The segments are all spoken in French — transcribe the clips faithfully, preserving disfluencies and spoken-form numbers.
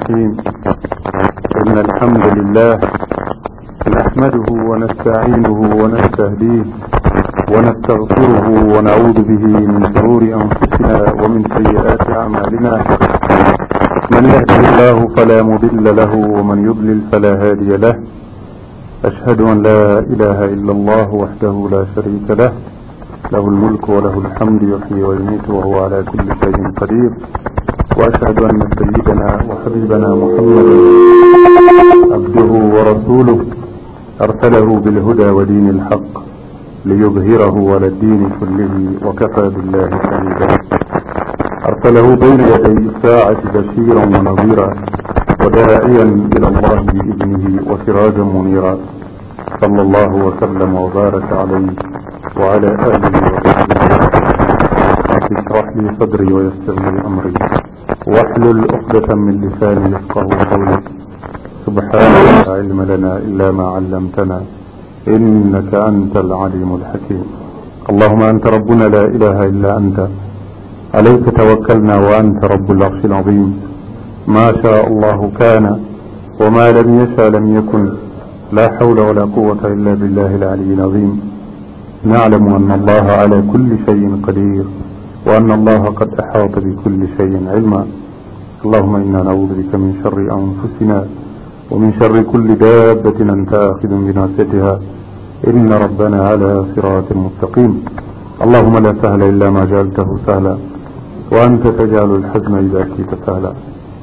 الرحيم. إن الحمد لله نحمده ونستعينه ونستهديه ونستغفره ونعوذ به من شرور أنفسنا ومن سيئات أعمالنا. من يهده الله فلا مضل له ومن يضلل فلا هادي له. أشهد أن لا إله إلا الله وحده لا شريك له، له الملك وله الحمد يحيي ويميت وهو على كل شيء قدير. وأشهد أن سيدنا وحبيبنا محمدا عبده ورسوله أرسله بالهدى ودين الحق ليظهره على الدين كله وكفى بالله شهيدا. أرسله بين يدي الساعة بشيرا ونظيرا وداعيا إلى الله بإذنه وسراجا منيرا، صلى الله وسلم وبارك عليه وعلى آله وصحبه. اشرح لي صدري ويسر لي أمري واحلل عقدة من لساني يفقهوا قولي. سبحانك لا علم لنا إلا ما علمتنا إنك أنت العليم الحكيم. اللهم أنت ربنا لا إله إلا أنت، عليك توكلنا وأنت رب العرش العظيم. ما شاء الله كان وما لم يشاء لم يكن، لا حول ولا قوة إلا بالله العلي العظيم. نعلم أن الله على كل شيء قدير وأن الله قد أحاط بكل شيء علما. اللهم إنا نعوذ بك من شر أنفسنا ومن شر كل دابة أنت آخذ بناصيتها، إن ربنا على صراط مستقيم. اللهم لا سهل إلا ما جعلته سهلا وأنت تجعل الحزن إذا شئت سهلا.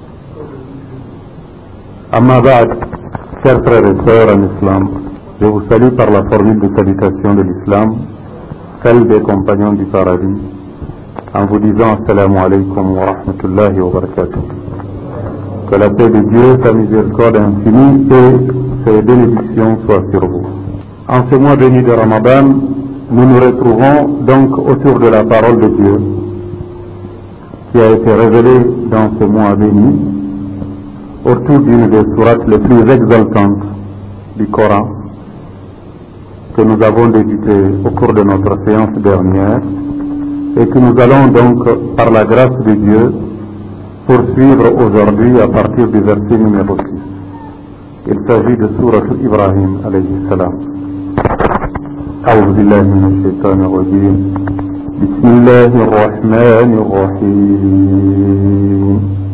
Amma ba'd, chers frères et sœurs en islam, je vous salue par la formule de salutation de l'islam, celle des compagnons du paradis, en vous disant assalamu alaikum wa rahmatullahi wa barakatuh. Que la paix de Dieu, sa miséricorde infinie et ses bénédictions soient sur vous. En ce mois béni de Ramadan, nous nous retrouvons donc autour de la parole de Dieu qui a été révélée dans ce mois béni, autour d'une des sourates les plus exaltantes du Coran que nous avons débuté au cours de notre séance dernière et que nous allons donc, par la grâce de Dieu, poursuivre aujourd'hui à partir du verset numéro six. Il s'agit de sourate Ibrahim alayhi salam. أعوذ بالله من الشيطان الرجيم. بسم الله الرحمن الرحيم.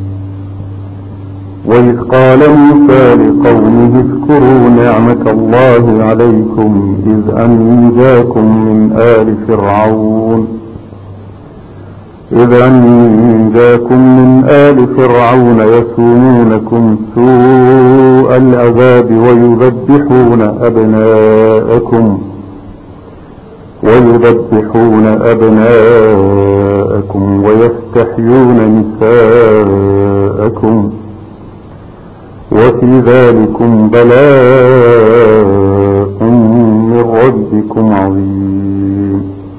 وإذ قال موسى لقومه اذكروا نعمة الله عليكم إذ أنجاكم من آل فرعون إذ أنجاكم من آل فرعون يسومونكم سوء العذاب ويذبحون أبناءكم ويذبحون أبناءكم ويستحيون نساءكم وفي ذلكم بلاء من ربكم عظيم.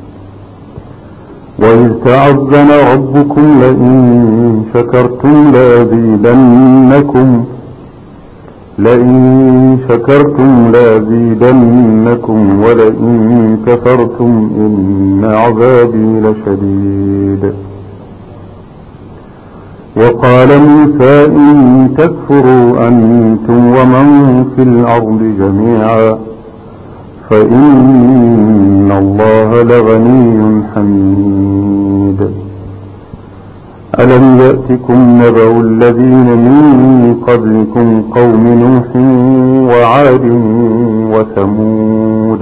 وإذ تعذن ربكم لئن شكرتم لأزيدنكم لئن شكرتم لأزيدنكم ولئن كفرتم إن عذابي لشديد. وقال موسى إن تكفروا أنتم ومن في الأرض جميعا فإن الله لغني حميد. ألم يأتكم نبأ الذين من قبلكم قوم نوح وعاد وثمود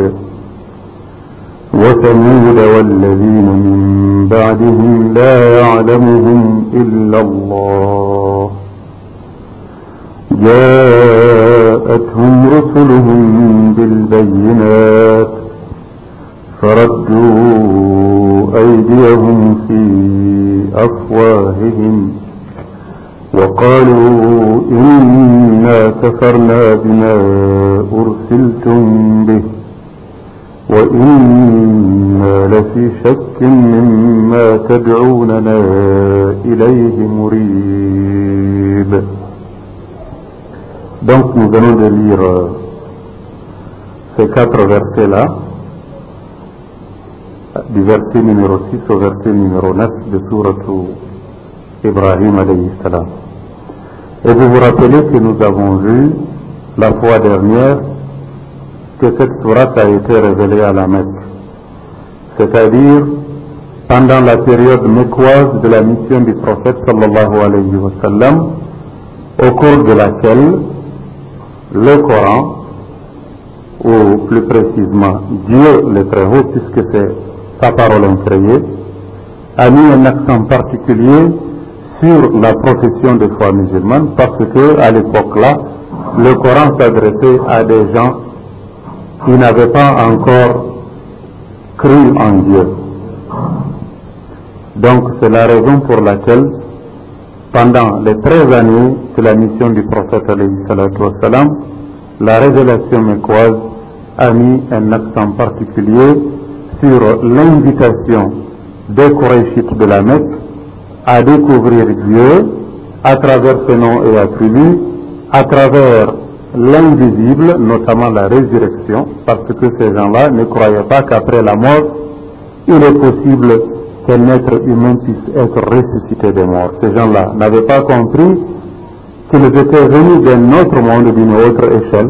وثمود والذين من بعدهم لا يعلمهم إلا الله جاءتهم رسلهم بالبينات فردوا أيديهم في أفواههم وقالوا إنا كفرنا بما أرسلتم به وإنا لفي شك مما تدعوننا إليه مريب. Donc nous venons de lire ces quatre versets-là, du verset numéro six au verset numéro neuf de sourate Ibrahim alayhi salam. Et vous vous rappelez que nous avons vu la fois dernière que cette sourate a été révélée à la Mecque, c'est-à-dire pendant la période mécoise de la mission du prophète sallallahu alayhi wa sallam, au cours de laquelle le Coran, ou plus précisément Dieu le Très-Haut, puisque c'est sa parole incréée, a mis un accent particulier sur la profession de foi musulmane, parce que à l'époque-là, le Coran s'adressait à des gens qui n'avaient pas encore cru en Dieu. Donc c'est la raison pour laquelle pendant les treize années de la mission du prophète alayhi salatu wassalam, la révélation mécoise a mis un accent particulier sur l'invitation des Qurayshites de la Mecque à découvrir Dieu à travers ses noms et attributs, à travers l'invisible, notamment la résurrection, parce que ces gens-là ne croyaient pas qu'après la mort, il est possible qu'un être humain puisse être ressuscité des morts. Ces gens-là n'avaient pas compris qu'ils étaient venus d'un autre monde, d'une autre échelle,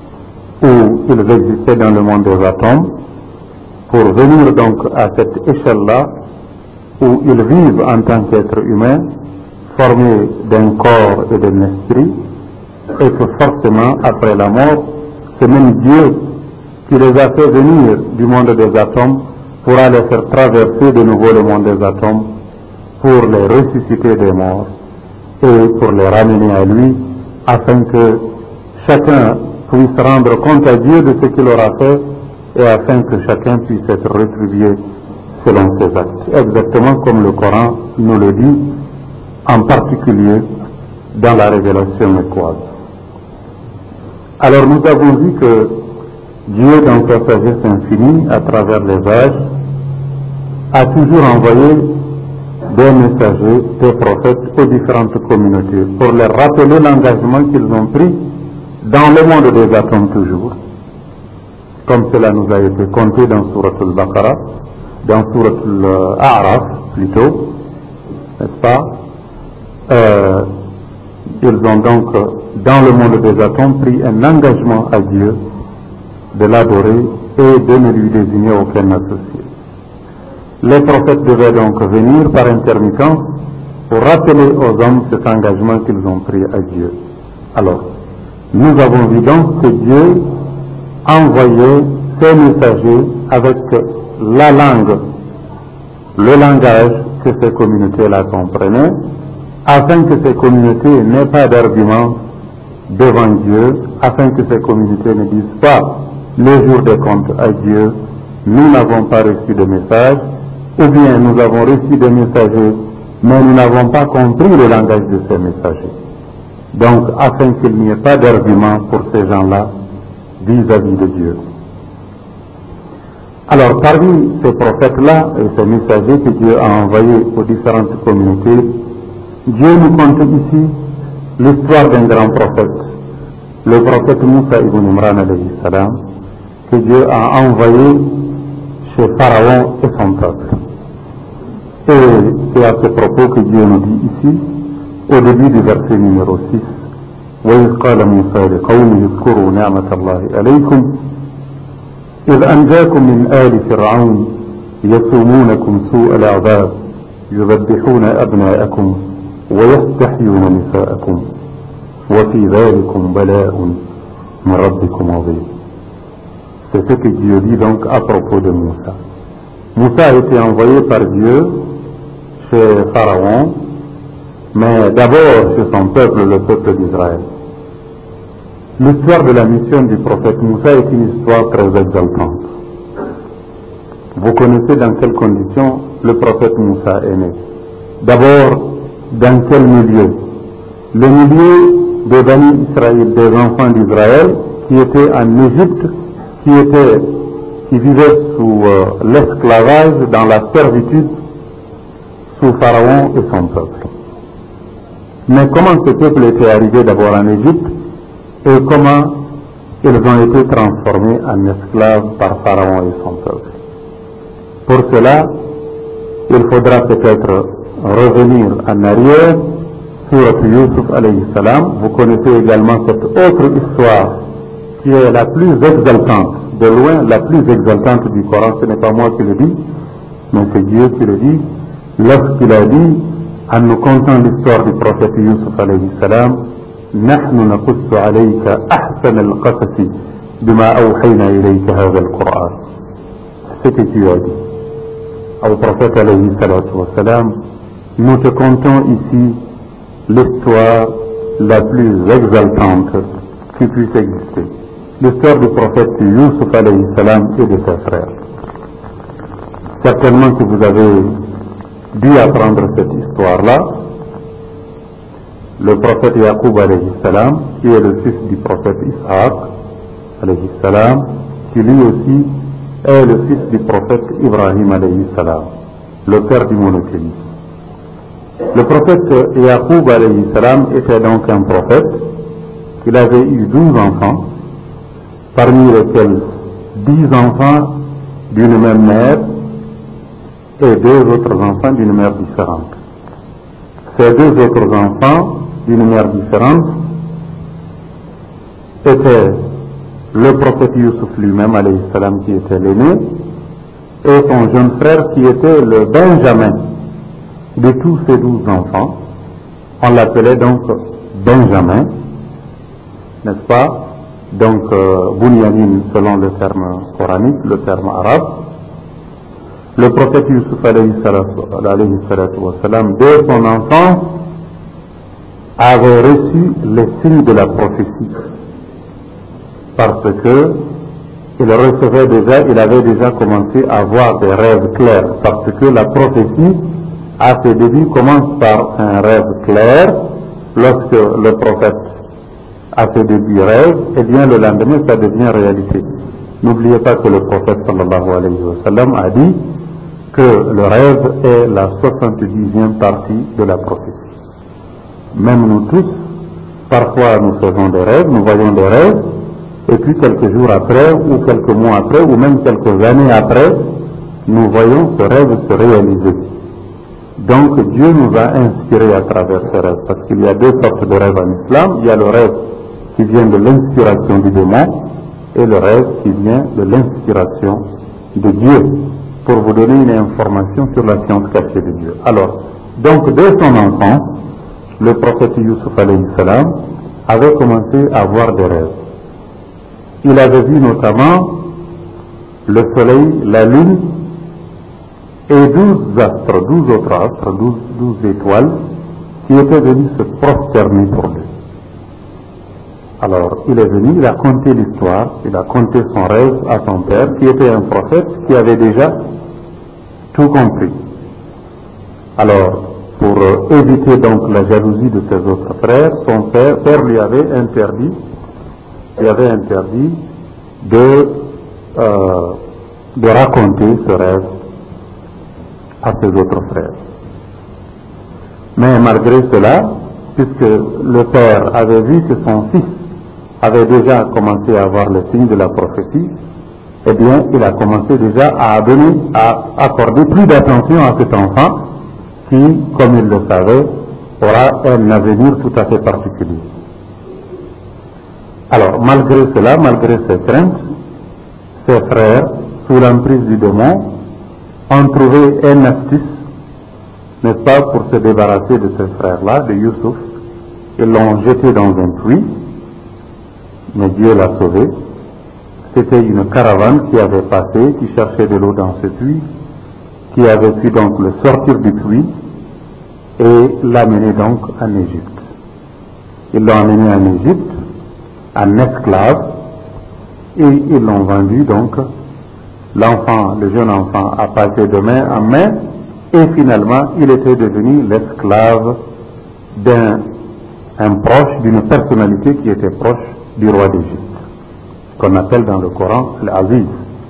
où ils existaient dans le monde des atomes, pour venir donc à cette échelle-là, où ils vivent en tant qu'êtres humains, formés d'un corps et d'un esprit, et que forcément, après la mort, c'est même Dieu qui les a fait venir du monde des atomes pour aller faire traverser de nouveau le monde des atomes, pour les ressusciter des morts et pour les ramener à lui, afin que chacun puisse rendre compte à Dieu de ce qu'il aura fait et afin que chacun puisse être rétribué selon ses actes. Exactement comme le Coran nous le dit, en particulier dans la révélation mécoise. Alors nous avons vu que Dieu, dans sa sagesse infinie, à travers les âges, a toujours envoyé des messagers, des prophètes aux différentes communautés pour leur rappeler l'engagement qu'ils ont pris dans le monde des atomes toujours, comme cela nous a été conté dans Surat al-Baqarah, dans Surat al-A'raf plutôt, n'est-ce pas? euh, Ils ont donc, dans le monde des atomes, pris un engagement à Dieu de l'adorer et de ne lui désigner aucun associé. Les prophètes devaient donc venir par intermittence pour rappeler aux hommes cet engagement qu'ils ont pris à Dieu. Alors, nous avons vu donc que Dieu envoyait ses messagers avec la langue, le langage que ces communautés-là comprenaient, afin que ces communautés n'aient pas d'argument devant Dieu, afin que ces communautés ne disent pas le jour des comptes à Dieu, nous n'avons pas reçu de message, ou bien nous avons reçu des messagers, mais nous n'avons pas compris le langage de ces messagers. Donc, afin qu'il n'y ait pas d'argument pour ces gens-là vis-à-vis de Dieu. Alors, parmi ces prophètes-là et ces messagers que Dieu a envoyés aux différentes communautés, Dieu nous conte ici l'histoire d'un grand prophète, le prophète Moussa ibn Imran alayhi salam, que Dieu a envoyé chez Pharaon et son peuple. Et c'est à ce propos que Dieu nous dit ici, au début du verset numéro six, وَإِذْ قَالَ مُوسَى لِقَوْمِهِ اذْكُرُوا نِعْمَةَ اللَّهِ عَلَيْكُمْ إِذْ أَنْجَاكُمْ مِنْ آلِ فِرْعَوْنَ يَسُومُونَكُمْ سُوءَ الْعَذَابِ يُذَبِّحُونَ أَبْنَاءَكُمْ وَيَسْتَحْيُونَ نِسَاءَكُمْ وَفِي ذَلِكُمْ بَلَاءٌ مِنْ رَبِّكُمْ عَظِيمٌ. C'est ce que Dieu dit donc à propos de Moussa. Moussa a été envoyé par Dieu chez Pharaon, mais d'abord chez son peuple, le peuple d'Israël. L'histoire de la mission du prophète Moussa est une histoire très exaltante. Vous connaissez dans quelles conditions le prophète Moussa est né. D'abord, dans quel milieu? Le milieu des Bani Israël, des enfants d'Israël, qui étaient en Égypte, qui étaient, qui vivaient sous euh, l'esclavage, dans la servitude, sous Pharaon et son peuple. Mais comment ce peuple était arrivé d'abord en Égypte et comment ils ont été transformés en esclaves par Pharaon et son peuple? Pour cela, il faudra peut-être revenir en arrière Surat Yusuf alayhi salam. Vous connaissez également cette autre histoire qui est la plus exaltante, de loin la plus exaltante du Coran. Ce n'est pas moi qui le dis, mais c'est Dieu qui le dit, lorsqu'il a dit, en nous contant l'histoire du prophète Yusuf alayhi salam, نحن نقص عليك أحسن القصص بما أوحينا إليك هذا القرآن. Ce que tu as dit au prophète alayhi salatu wa salam, nous te contons ici l'histoire la plus exaltante qui puisse exister. L'histoire du prophète Yusuf alayhi salam et de ses frères. Certainement que vous avez dû apprendre cette histoire-là. Le prophète Yaqub alayhi salam, qui est le fils du prophète Ishaq alayhi salam, qui lui aussi est le fils du prophète Ibrahim alayhi salam, le père du monothéisme. Le prophète Yaqub alayhi salam était donc un prophète. Il avait eu douze enfants, parmi lesquels dix enfants d'une même mère et deux autres enfants d'une mère différente. Ces deux autres enfants d'une mère différente étaient le prophète Yusuf lui-même, alayhi salam, qui était l'aîné, et son jeune frère qui était le Benjamin de tous ces douze enfants. On l'appelait donc Benjamin, n'est-ce pas? Donc euh, Bunyamin selon le terme coranique, le terme arabe. Le prophète Yusuf alayhi salatu wa salam, dès son enfance, avait reçu les signes de la prophétie. Parce que il recevait déjà, il avait déjà commencé à avoir des rêves clairs. Parce que la prophétie, à ses débuts, commence par un rêve clair. Lorsque le prophète, à ses débuts, rêve, et bien le lendemain, ça devient réalité. N'oubliez pas que le prophète sallallahu alayhi wa sallam a dit que le rêve est la soixante-dixième partie de la prophétie. Même nous tous, parfois nous faisons des rêves, nous voyons des rêves, et puis quelques jours après, ou quelques mois après, ou même quelques années après, nous voyons ce rêve se réaliser. Donc Dieu nous a inspirés à travers ces rêves, parce qu'il y a deux sortes de rêves en islam. Il y a le rêve qui vient de l'inspiration du démon, et le rêve qui vient de l'inspiration de Dieu, pour vous donner une information sur la science cachée de Dieu. Alors, donc dès son enfance, le prophète Yusuf alayhi salam avait commencé à voir des rêves. Il avait vu notamment le soleil, la lune et douze astres, douze autres astres, douze, douze étoiles qui étaient venus se prosterner pour lui. Alors il est venu, il a conté l'histoire, il a conté son rêve à son père qui était un prophète qui avait déjà tout compris. Alors pour euh, éviter donc la jalousie de ses autres frères, son père, père lui avait interdit, lui avait interdit de, euh, de raconter ce rêve à ses autres frères. Mais malgré cela, puisque le père avait vu que son fils avait déjà commencé à avoir le signe de la prophétie, eh bien, il a commencé déjà à donner, à accorder plus d'attention à cet enfant qui, comme il le savait, aura un avenir tout à fait particulier. Alors, malgré cela, malgré ses craintes, ses frères, sous l'emprise du démon, ont trouvé une astuce, n'est-ce pas, pour se débarrasser de ces frères-là, de Youssouf. Ils l'ont jeté dans un puits, mais Dieu l'a sauvé. C'était une caravane qui avait passé, qui cherchait de l'eau dans ce puits, qui avait pu donc le sortir du puits et l'amener donc en Égypte. Ils l'ont amené en Égypte, en esclave, et ils l'ont vendu donc. L'enfant, le jeune enfant, a passé de main en main, et finalement, il était devenu l'esclave d'un un proche, d'une personnalité qui était proche du roi d'Égypte, qu'on appelle dans le Coran l'Aziz.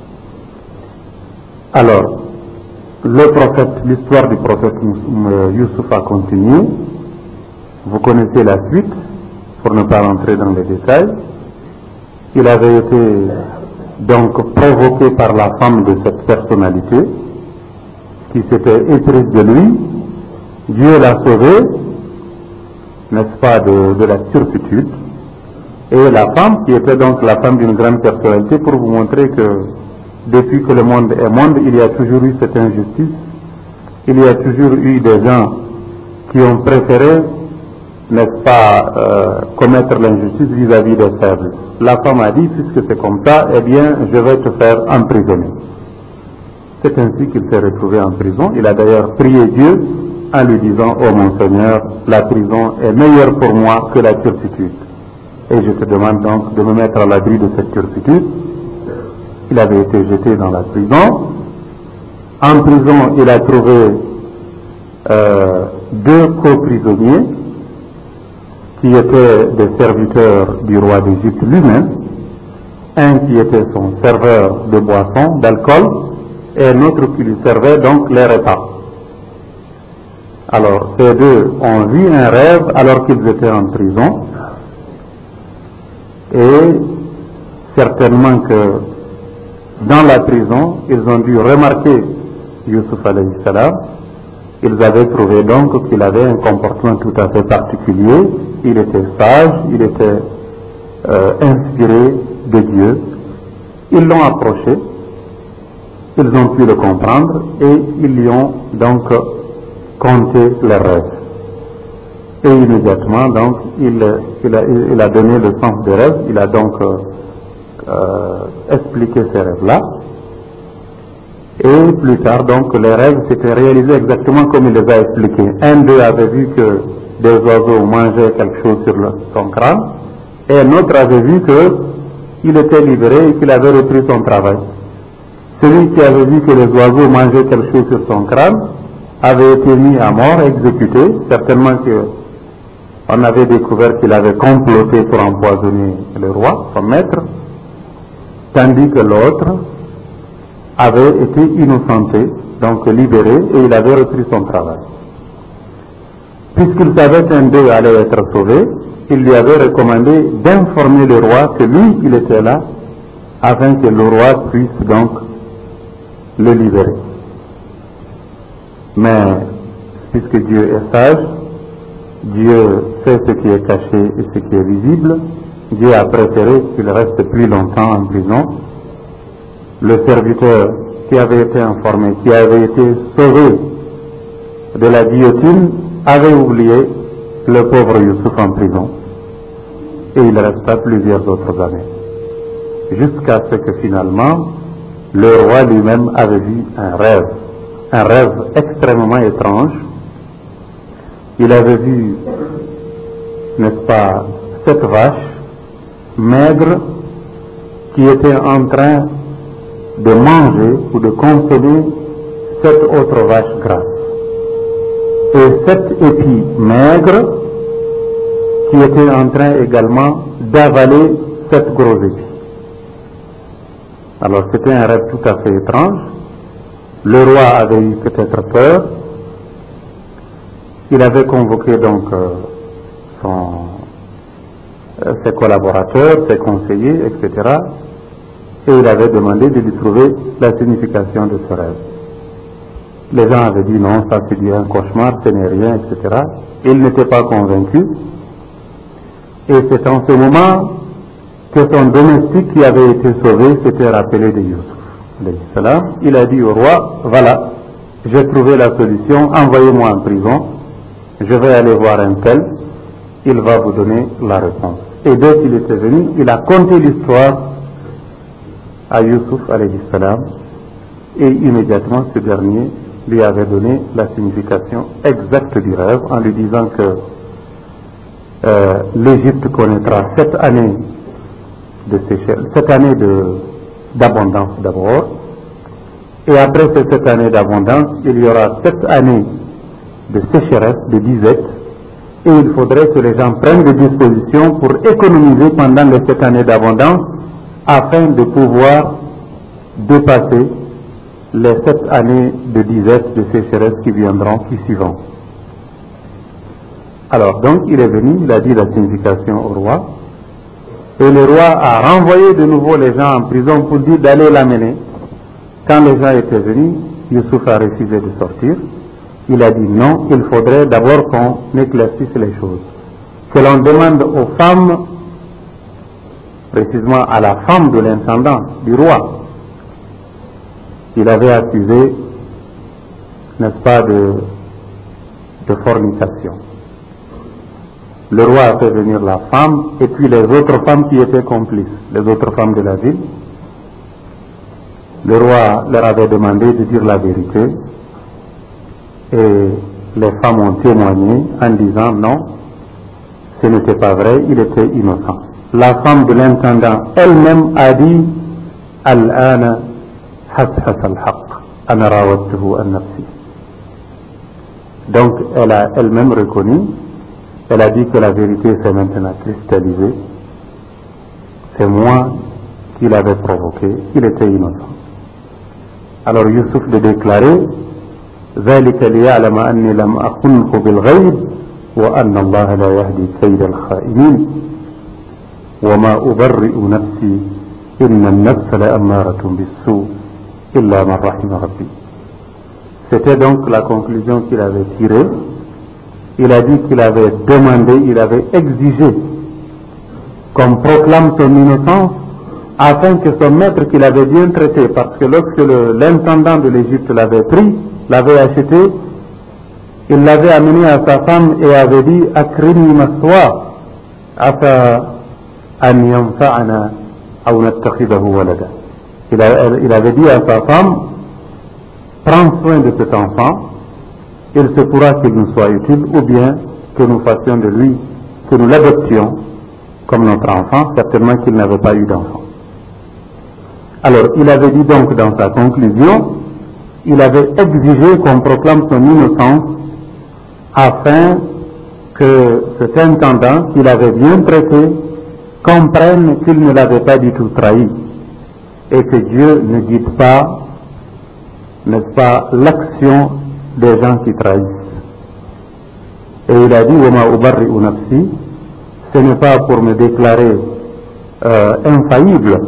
Alors, le prophète, l'histoire du prophète Youssouf a continué. Vous connaissez la suite, pour ne pas rentrer dans les détails. Il avait été donc provoqué par la femme de cette personnalité qui s'était éprise de lui. Dieu l'a sauvé n'est-ce pas, de, de la turpitude. Et la femme, qui était donc la femme d'une grande personnalité, pour vous montrer que depuis que le monde est monde, il y a toujours eu cette injustice, il y a toujours eu des gens qui ont préféré, n'est-ce pas, euh, commettre l'injustice vis-à-vis des faibles. La femme a dit, puisque c'est comme ça, eh bien, je vais te faire emprisonner. C'est ainsi qu'il s'est retrouvé en prison. Il a d'ailleurs prié Dieu en lui disant, oh mon Seigneur, la prison est meilleure pour moi que la turpitude. Et je te demande donc de me mettre à l'abri de cette turpitude. Il avait été jeté dans la prison. En prison, il a trouvé euh, deux co-prisonniers qui étaient des serviteurs du roi d'Égypte lui-même. Un qui était son serveur de boissons, d'alcool, et un autre qui lui servait donc les repas. Alors, ces deux ont vu un rêve alors qu'ils étaient en prison. Et certainement que dans la prison, ils ont dû remarquer Youssouf alayhi salam. Ils avaient trouvé donc qu'il avait un comportement tout à fait particulier. Il était sage, il était euh, inspiré de Dieu. Ils l'ont approché, ils ont pu le comprendre et ils lui ont donc conté les rêves. Et immédiatement, donc, il, il, a, il a donné le sens des rêves, il a donc euh, euh, expliqué ces rêves-là. Et plus tard, donc, les rêves s'étaient réalisés exactement comme il les a expliqués. Un d'eux avait vu que des oiseaux mangeaient quelque chose sur le, son crâne, et un autre avait vu qu'il était libéré et qu'il avait repris son travail. Celui qui avait vu que les oiseaux mangeaient quelque chose sur son crâne avait été mis à mort, exécuté, certainement que on avait découvert qu'il avait comploté pour empoisonner le roi, son maître, tandis que l'autre avait été innocenté, donc libéré, et il avait repris son travail. Puisqu'il savait qu'un d'eux allait être sauvé, il lui avait recommandé d'informer le roi que lui, il était là, afin que le roi puisse donc le libérer. Mais, puisque Dieu est sage, Dieu sait ce qui est caché et ce qui est visible, Dieu a préféré qu'il reste plus longtemps en prison. Le serviteur qui avait été informé, qui avait été sauvé de la guillotine, avait oublié le pauvre Youssouf en prison. Et il resta plusieurs autres années. Jusqu'à ce que finalement, le roi lui-même avait vu un rêve. Un rêve extrêmement étrange. Il avait vu, n'est-ce pas, cette vache maigre qui était en train de manger ou de consommer cette autre vache grasse. Et cet épi maigre qui était en train également d'avaler cette grosse épi. Alors c'était un rêve tout à fait étrange. Le roi avait eu peut-être peur. Il avait convoqué donc euh, son, euh, ses collaborateurs, ses conseillers, et cetera. Et il avait demandé de lui trouver la signification de ce rêve. Les gens avaient dit non, ça c'est un cauchemar, ce n'est rien, et cetera. Il n'était pas convaincu. Et c'est en ce moment que son domestique qui avait été sauvé s'était rappelé de Youssouf. Il a dit au roi, voilà, j'ai trouvé la solution, envoyez-moi en prison, je vais aller voir un tel, il va vous donner la réponse. Et dès qu'il était venu, il a conté l'histoire à Youssouf alayhi salam, et immédiatement ce dernier lui avait donné la signification exacte du rêve en lui disant que euh, l'Égypte connaîtra sept années de sécheresse, sept années de, d'abondance d'abord, et après ces sept années d'abondance, il y aura sept années de sécheresse, de disette, et il faudrait que les gens prennent des dispositions pour économiser pendant les sept années d'abondance afin de pouvoir dépasser les sept années de disette, de sécheresse qui viendront, qui suivront. Alors donc il est venu, il a dit la signification au roi, et le roi a renvoyé de nouveau les gens en prison pour dire d'aller l'amener. Quand les gens étaient venus, Youssouf a refusé de sortir. Il a dit non, il faudrait d'abord qu'on éclaircisse les choses. que l'on demande aux femmes, précisément à la femme de l'intendant, du roi, qu'il avait accusé, n'est-ce pas, de, de fornication. Le roi a fait venir la femme et puis les autres femmes qui étaient complices, les autres femmes de la ville. Le roi leur avait demandé de dire la vérité et les femmes ont témoigné en disant non, ce n'était pas vrai, il était innocent. La femme de l'intendant elle-même a dit Al-ana hashas al-haq, ana rawattuhu an-nafsi. Donc elle a elle-même reconnu, elle a dit que la vérité s'est maintenant cristallisée, c'est moi qui l'avais provoqué, il était innocent. Alors Youssouf de déclarer ذلك ليعلم أني لم أخنه بالغيب وأن الله لا يهدي كيد الخائنين وما أبرئ نفسي إن النفس لأمارة بالسوء إلا من رحم ربي. C'était donc la conclusion qu'il avait tirée. Il a dit qu'il avait demandé, il avait exigé qu'on proclame son innocence afin que son maître qu'il avait bien traité, parce que lorsque l'intendant de l'Égypte l'avait pris, l'avait acheté, il l'avait amené à sa femme et avait dit Akrimni maswa asa an yanfa'ana aw nattakhidahu walada. Il avait dit à sa femme, prends soin de cet enfant, il se pourra qu'il nous soit utile, ou bien que nous fassions de lui, que nous l'adoptions comme notre enfant, certainement qu'il n'avait pas eu d'enfant. Alors il avait dit donc dans sa conclusion, il avait exigé qu'on proclame son innocence afin que cet intendant qu'il avait bien traité comprenne qu'il ne l'avait pas du tout trahi et que Dieu ne guide pas, n'est-ce pas, l'action des gens qui trahissent. Et il a dit Wama ubarri'u nafsi, ce n'est pas pour me déclarer euh, infaillible.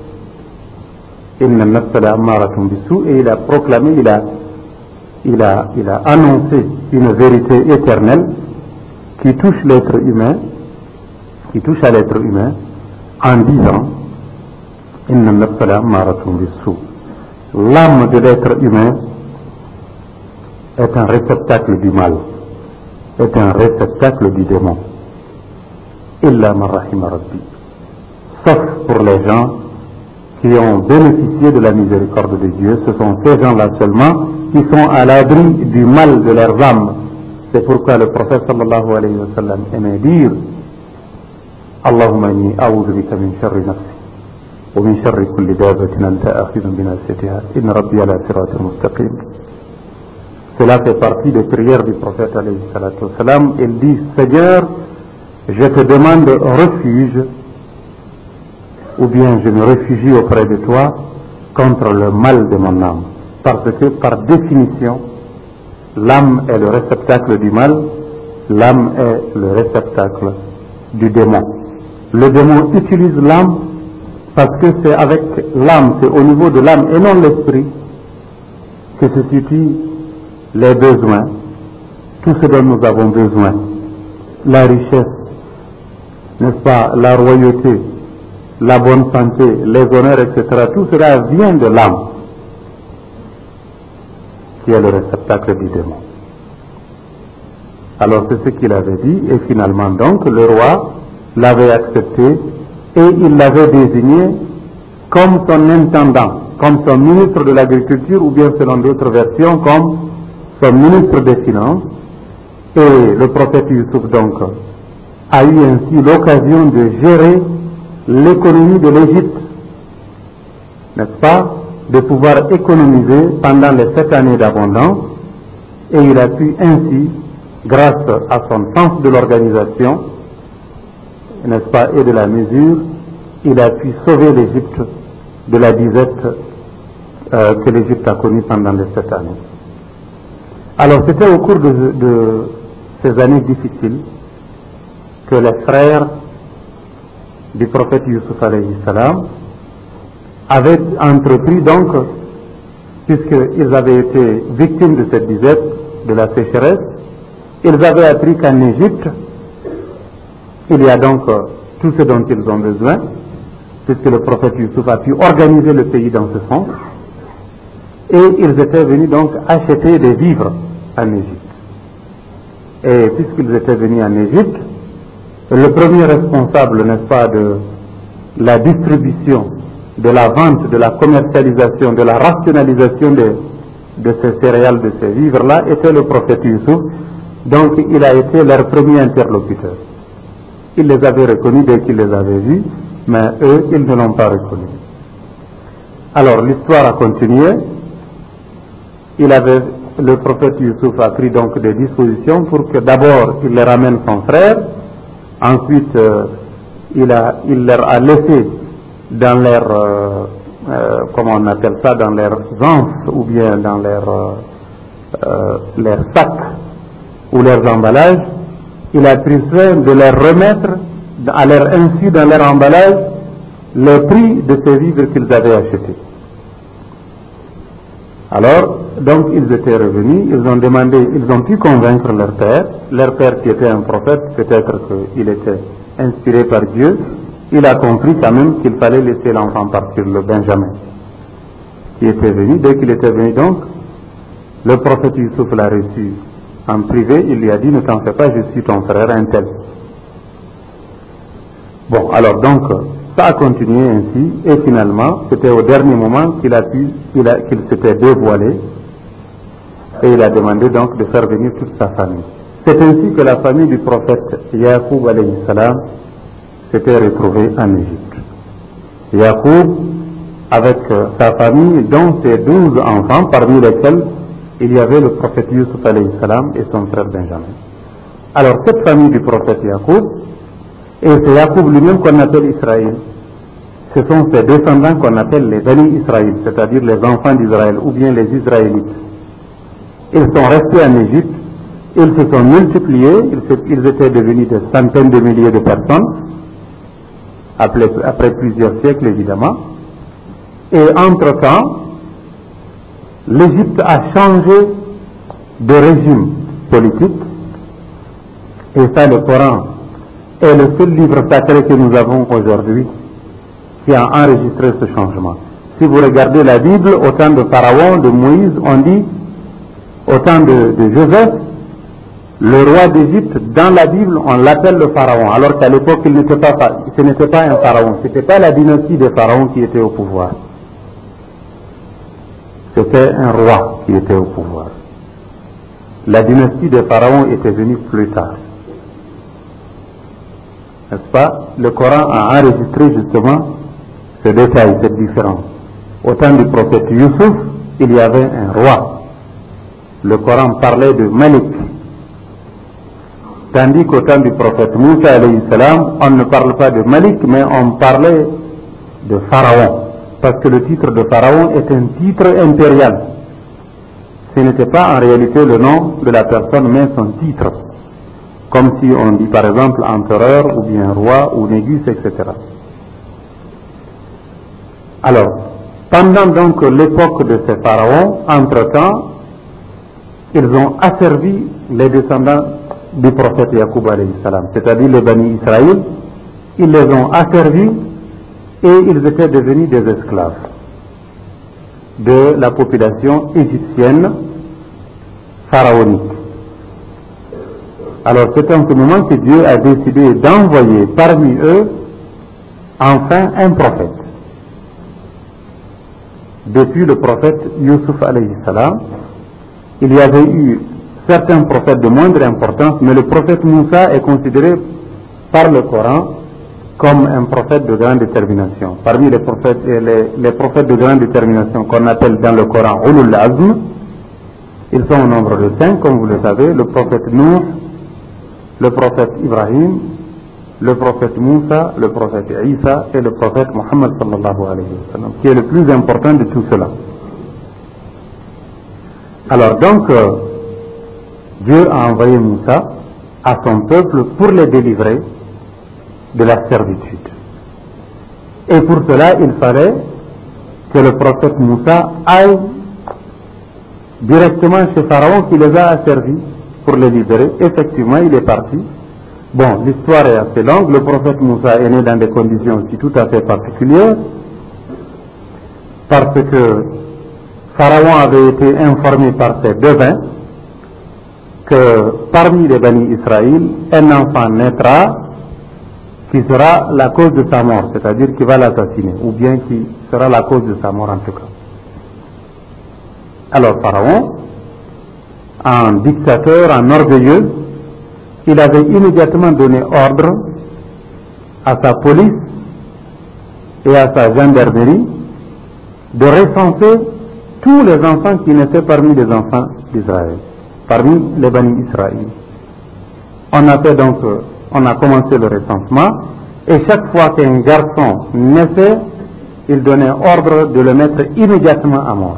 Inna nafsa la'ammaratun bisu, et il a proclamé, il a, il a, il a annoncé une vérité éternelle qui touche l'être humain, qui touche à l'être humain, en disant Inna nafsa la'ammaratun bisu. L'âme de l'être humain est un réceptacle du mal, est un réceptacle du démon. Illa man rahima rabbi. Sauf pour les gens qui ont bénéficié de la miséricorde de Dieu, ce sont ces gens-là seulement qui sont à l'abri du mal de leurs âmes. C'est pourquoi le prophète sallallahu alayhi wa sallam aimait dire Allahumma inni a'udhu bika min sharri nafsi wa min sharri kulli dabatin anta akhidun bi nasiyatiha inna rabbi ala siratin mustaqim. Cela fait partie des prières du prophète alayhi salatu wa salam. Il dit Seigneur, je te demande refuge, ou bien je me réfugie auprès de toi contre le mal de mon âme. Parce que par définition, l'âme est le réceptacle du mal, l'âme est le réceptacle du démon. Le démon utilise l'âme parce que c'est avec l'âme, c'est au niveau de l'âme et non l'esprit que se situent les besoins, tout ce dont nous avons besoin, la richesse, n'est-ce pas, la royauté, la bonne santé, les honneurs, et cetera. Tout cela vient de l'âme, qui est le réceptacle du démon. Alors c'est ce qu'il avait dit, et finalement donc le roi l'avait accepté, et il l'avait désigné comme son intendant, comme son ministre de l'agriculture, ou bien selon d'autres versions, comme son ministre des finances. Et le prophète Youssouf donc a eu ainsi l'occasion de gérer l'économie de l'Égypte, n'est-ce pas, de pouvoir économiser pendant les sept années d'abondance, et il a pu ainsi, grâce à son sens de l'organisation, n'est-ce pas, et de la mesure, il a pu sauver l'Égypte de la disette euh, que l'Égypte a connue pendant les sept années. Alors c'était au cours de, de ces années difficiles que les frères du prophète Youssouf alayhi salam avaient entrepris donc, puisqu'ils avaient été victimes de cette disette, de la sécheresse, ils avaient appris qu'en Égypte, il y a donc euh, tout ce dont ils ont besoin, puisque le prophète Youssouf a pu organiser le pays dans ce sens, et ils étaient venus donc acheter des vivres en Égypte. Et puisqu'ils étaient venus en Égypte, le premier responsable, n'est-ce pas, de la distribution, de la vente, de la commercialisation, de la rationalisation de, de ces céréales, de ces vivres-là, était le prophète Youssouf. Donc il a été leur premier interlocuteur. Il les avait reconnus dès qu'il les avait vus, mais eux, ils ne l'ont pas reconnu. Alors l'histoire a continué. Il avait, le prophète Youssouf a pris donc des dispositions pour que d'abord il les ramène son frère, ensuite euh, il, a, il leur a laissé dans leur, euh, euh, comment on appelle ça, dans leurs anses ou bien dans leurs euh, euh, leur sacs ou leurs emballages, il a pris soin de leur remettre à leur insu dans leur emballage le prix de ces vivres qu'ils avaient achetés. Alors, donc ils étaient revenus, ils ont demandé, ils ont pu convaincre leur père, leur père qui était un prophète, peut-être qu'il était inspiré par Dieu, il a compris quand même qu'il fallait laisser l'enfant partir, le Benjamin, qui était venu. Dès qu'il était venu donc, le prophète Youssouf l'a reçu en privé, il lui a dit, ne t'en fais pas, je suis ton frère, un tel. Bon, alors donc, ça a continué ainsi, et finalement, c'était au dernier moment qu'il a pu, qu'il a, qu'il s'était dévoilé, et il a demandé donc de faire venir toute sa famille. C'est ainsi que la famille du prophète Yacoub alayhi salam s'était retrouvée en Égypte. Yacoub, avec sa famille, dont ses douze enfants, parmi lesquels il y avait le prophète Youssouf alayhi salam et son frère Benjamin. Alors cette famille du prophète Yacoub, et c'est Yacoub lui-même qu'on appelle Israël, ce sont ses descendants qu'on appelle les Bani Israël, c'est-à-dire les enfants d'Israël ou bien les Israélites. Ils sont restés en Égypte, ils se sont multipliés, ils étaient devenus des centaines de milliers de personnes, après, après plusieurs siècles évidemment, et entre-temps, l'Égypte a changé de régime politique, et ça le Coran est le seul livre sacré que nous avons aujourd'hui qui a enregistré ce changement. Si vous regardez la Bible, au temps de Pharaon, de Moïse, on dit, au temps de, de Joseph, le roi d'Égypte, dans la Bible, on l'appelle le Pharaon, alors qu'à l'époque, il n'était pas, ce n'était pas un Pharaon, ce n'était pas la dynastie des Pharaons qui était au pouvoir. C'était un roi qui était au pouvoir. La dynastie des Pharaons était venue plus tard. N'est-ce pas? Le Coran a enregistré justement ce détail, cette différence. Au temps du prophète Youssouf, il y avait un roi. Le Coran parlait de Malik. Tandis qu'au temps du prophète Moussa alayhi salam, on ne parle pas de Malik, mais on parlait de Pharaon. Parce que le titre de Pharaon est un titre impérial. Ce n'était pas en réalité le nom de la personne, mais son titre. Comme si on dit par exemple empereur, ou bien roi, ou négus, et cetera. Alors, pendant donc l'époque de ces pharaons, entre-temps, ils ont asservi les descendants du prophète Yacoub alayhi salam, c'est-à-dire les Bani Israël, ils les ont asservis et ils étaient devenus des esclaves de la population égyptienne pharaonique. Alors c'est en ce moment que Dieu a décidé d'envoyer parmi eux enfin un prophète. Depuis le prophète Youssouf alayhi salam, il y avait eu certains prophètes de moindre importance, mais le prophète Moussa est considéré par le Coran comme un prophète de grande détermination. Parmi les prophètes, les, les prophètes de grande détermination qu'on appelle dans le Coran Ulul Azm, ils sont au nombre de cinq, comme vous le savez, le prophète Nuh, le prophète Ibrahim, le prophète Moussa, le prophète Isa et le prophète Mohammed sallallahu alayhi wa sallam, qui est le plus important de tout cela. Alors donc, euh, Dieu a envoyé Moussa à son peuple pour les délivrer de la servitude. Et pour cela, il fallait que le prophète Moussa aille directement chez Pharaon qui les a asservis pour les libérer. Effectivement, il est parti. Bon, l'histoire est assez longue. Le prophète Moussa est né dans des conditions aussi tout à fait particulières, parce que Pharaon avait été informé par ses devins que parmi les Bani Israël, un enfant naîtra qui sera la cause de sa mort, c'est-à-dire qui va l'assassiner, ou bien qui sera la cause de sa mort en tout cas. Alors Pharaon, en dictateur, en orgueilleux, il avait immédiatement donné ordre à sa police et à sa gendarmerie de recenser tous les enfants qui naissaient parmi les enfants d'Israël, parmi les Bani Israël. On a fait donc, on a commencé le recensement, et chaque fois qu'un garçon naissait, il donnait ordre de le mettre immédiatement à mort.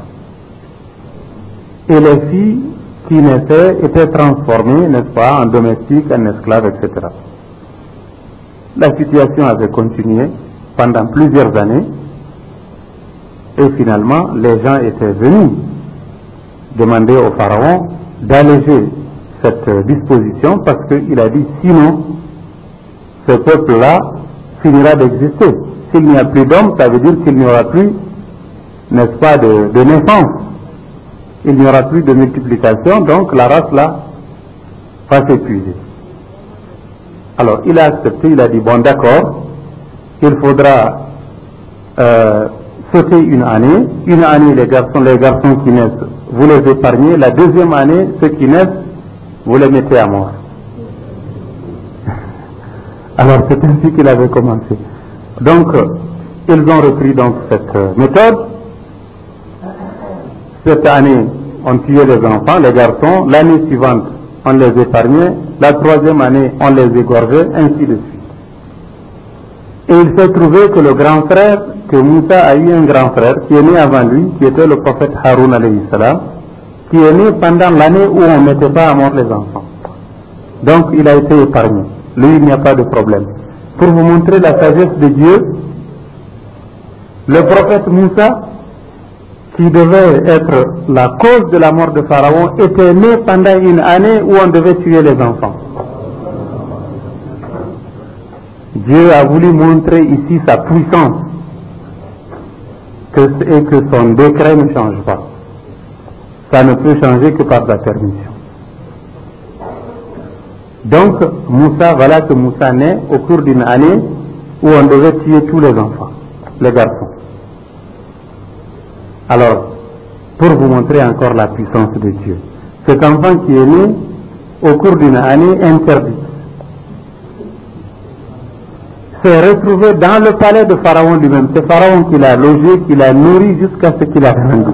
Et les filles qui naissaient étaient transformées, n'est-ce pas, en domestiques, en esclaves, et cetera. La situation avait continué pendant plusieurs années, et finalement, les gens étaient venus demander au pharaon d'alléger cette disposition, parce qu'il a dit sinon, ce peuple-là finira d'exister. S'il n'y a plus d'hommes, ça veut dire qu'il n'y aura plus, n'est-ce pas, de, de naissance. Il n'y aura plus de multiplication, donc la race là va s'épuiser. Alors il a accepté, il a dit bon d'accord, il faudra euh, sauter une année, une année les garçons, les garçons qui naissent, vous les épargnez, la deuxième année, ceux qui naissent, vous les mettez à mort. Alors c'est ainsi qu'il avait commencé. Donc ils ont repris donc cette méthode. Cette année, on tuait les enfants, les garçons. L'année suivante, on les épargnait. La troisième année, on les égorgeait, ainsi de suite. Et il s'est trouvé que le grand frère, que Moussa a eu un grand frère qui est né avant lui, qui était le prophète Haroun alayhi salam, qui est né pendant l'année où on ne mettait pas à mort les enfants. Donc il a été épargné. Lui, il n'y a pas de problème. Pour vous montrer la sagesse de Dieu, le prophète Moussa, qui devait être la cause de la mort de Pharaon, était né pendant une année où on devait tuer les enfants. Dieu a voulu montrer ici sa puissance, que, et que son décret ne change pas. Ça ne peut changer que par sa permission. Donc, Moussa, voilà que Moussa naît au cours d'une année où on devait tuer tous les enfants, les garçons. Alors, pour vous montrer encore la puissance de Dieu, cet enfant qui est né au cours d'une année interdite s'est retrouvé dans le palais de Pharaon lui-même. C'est Pharaon qui l'a logé, qui l'a nourri jusqu'à ce qu'il a grandi.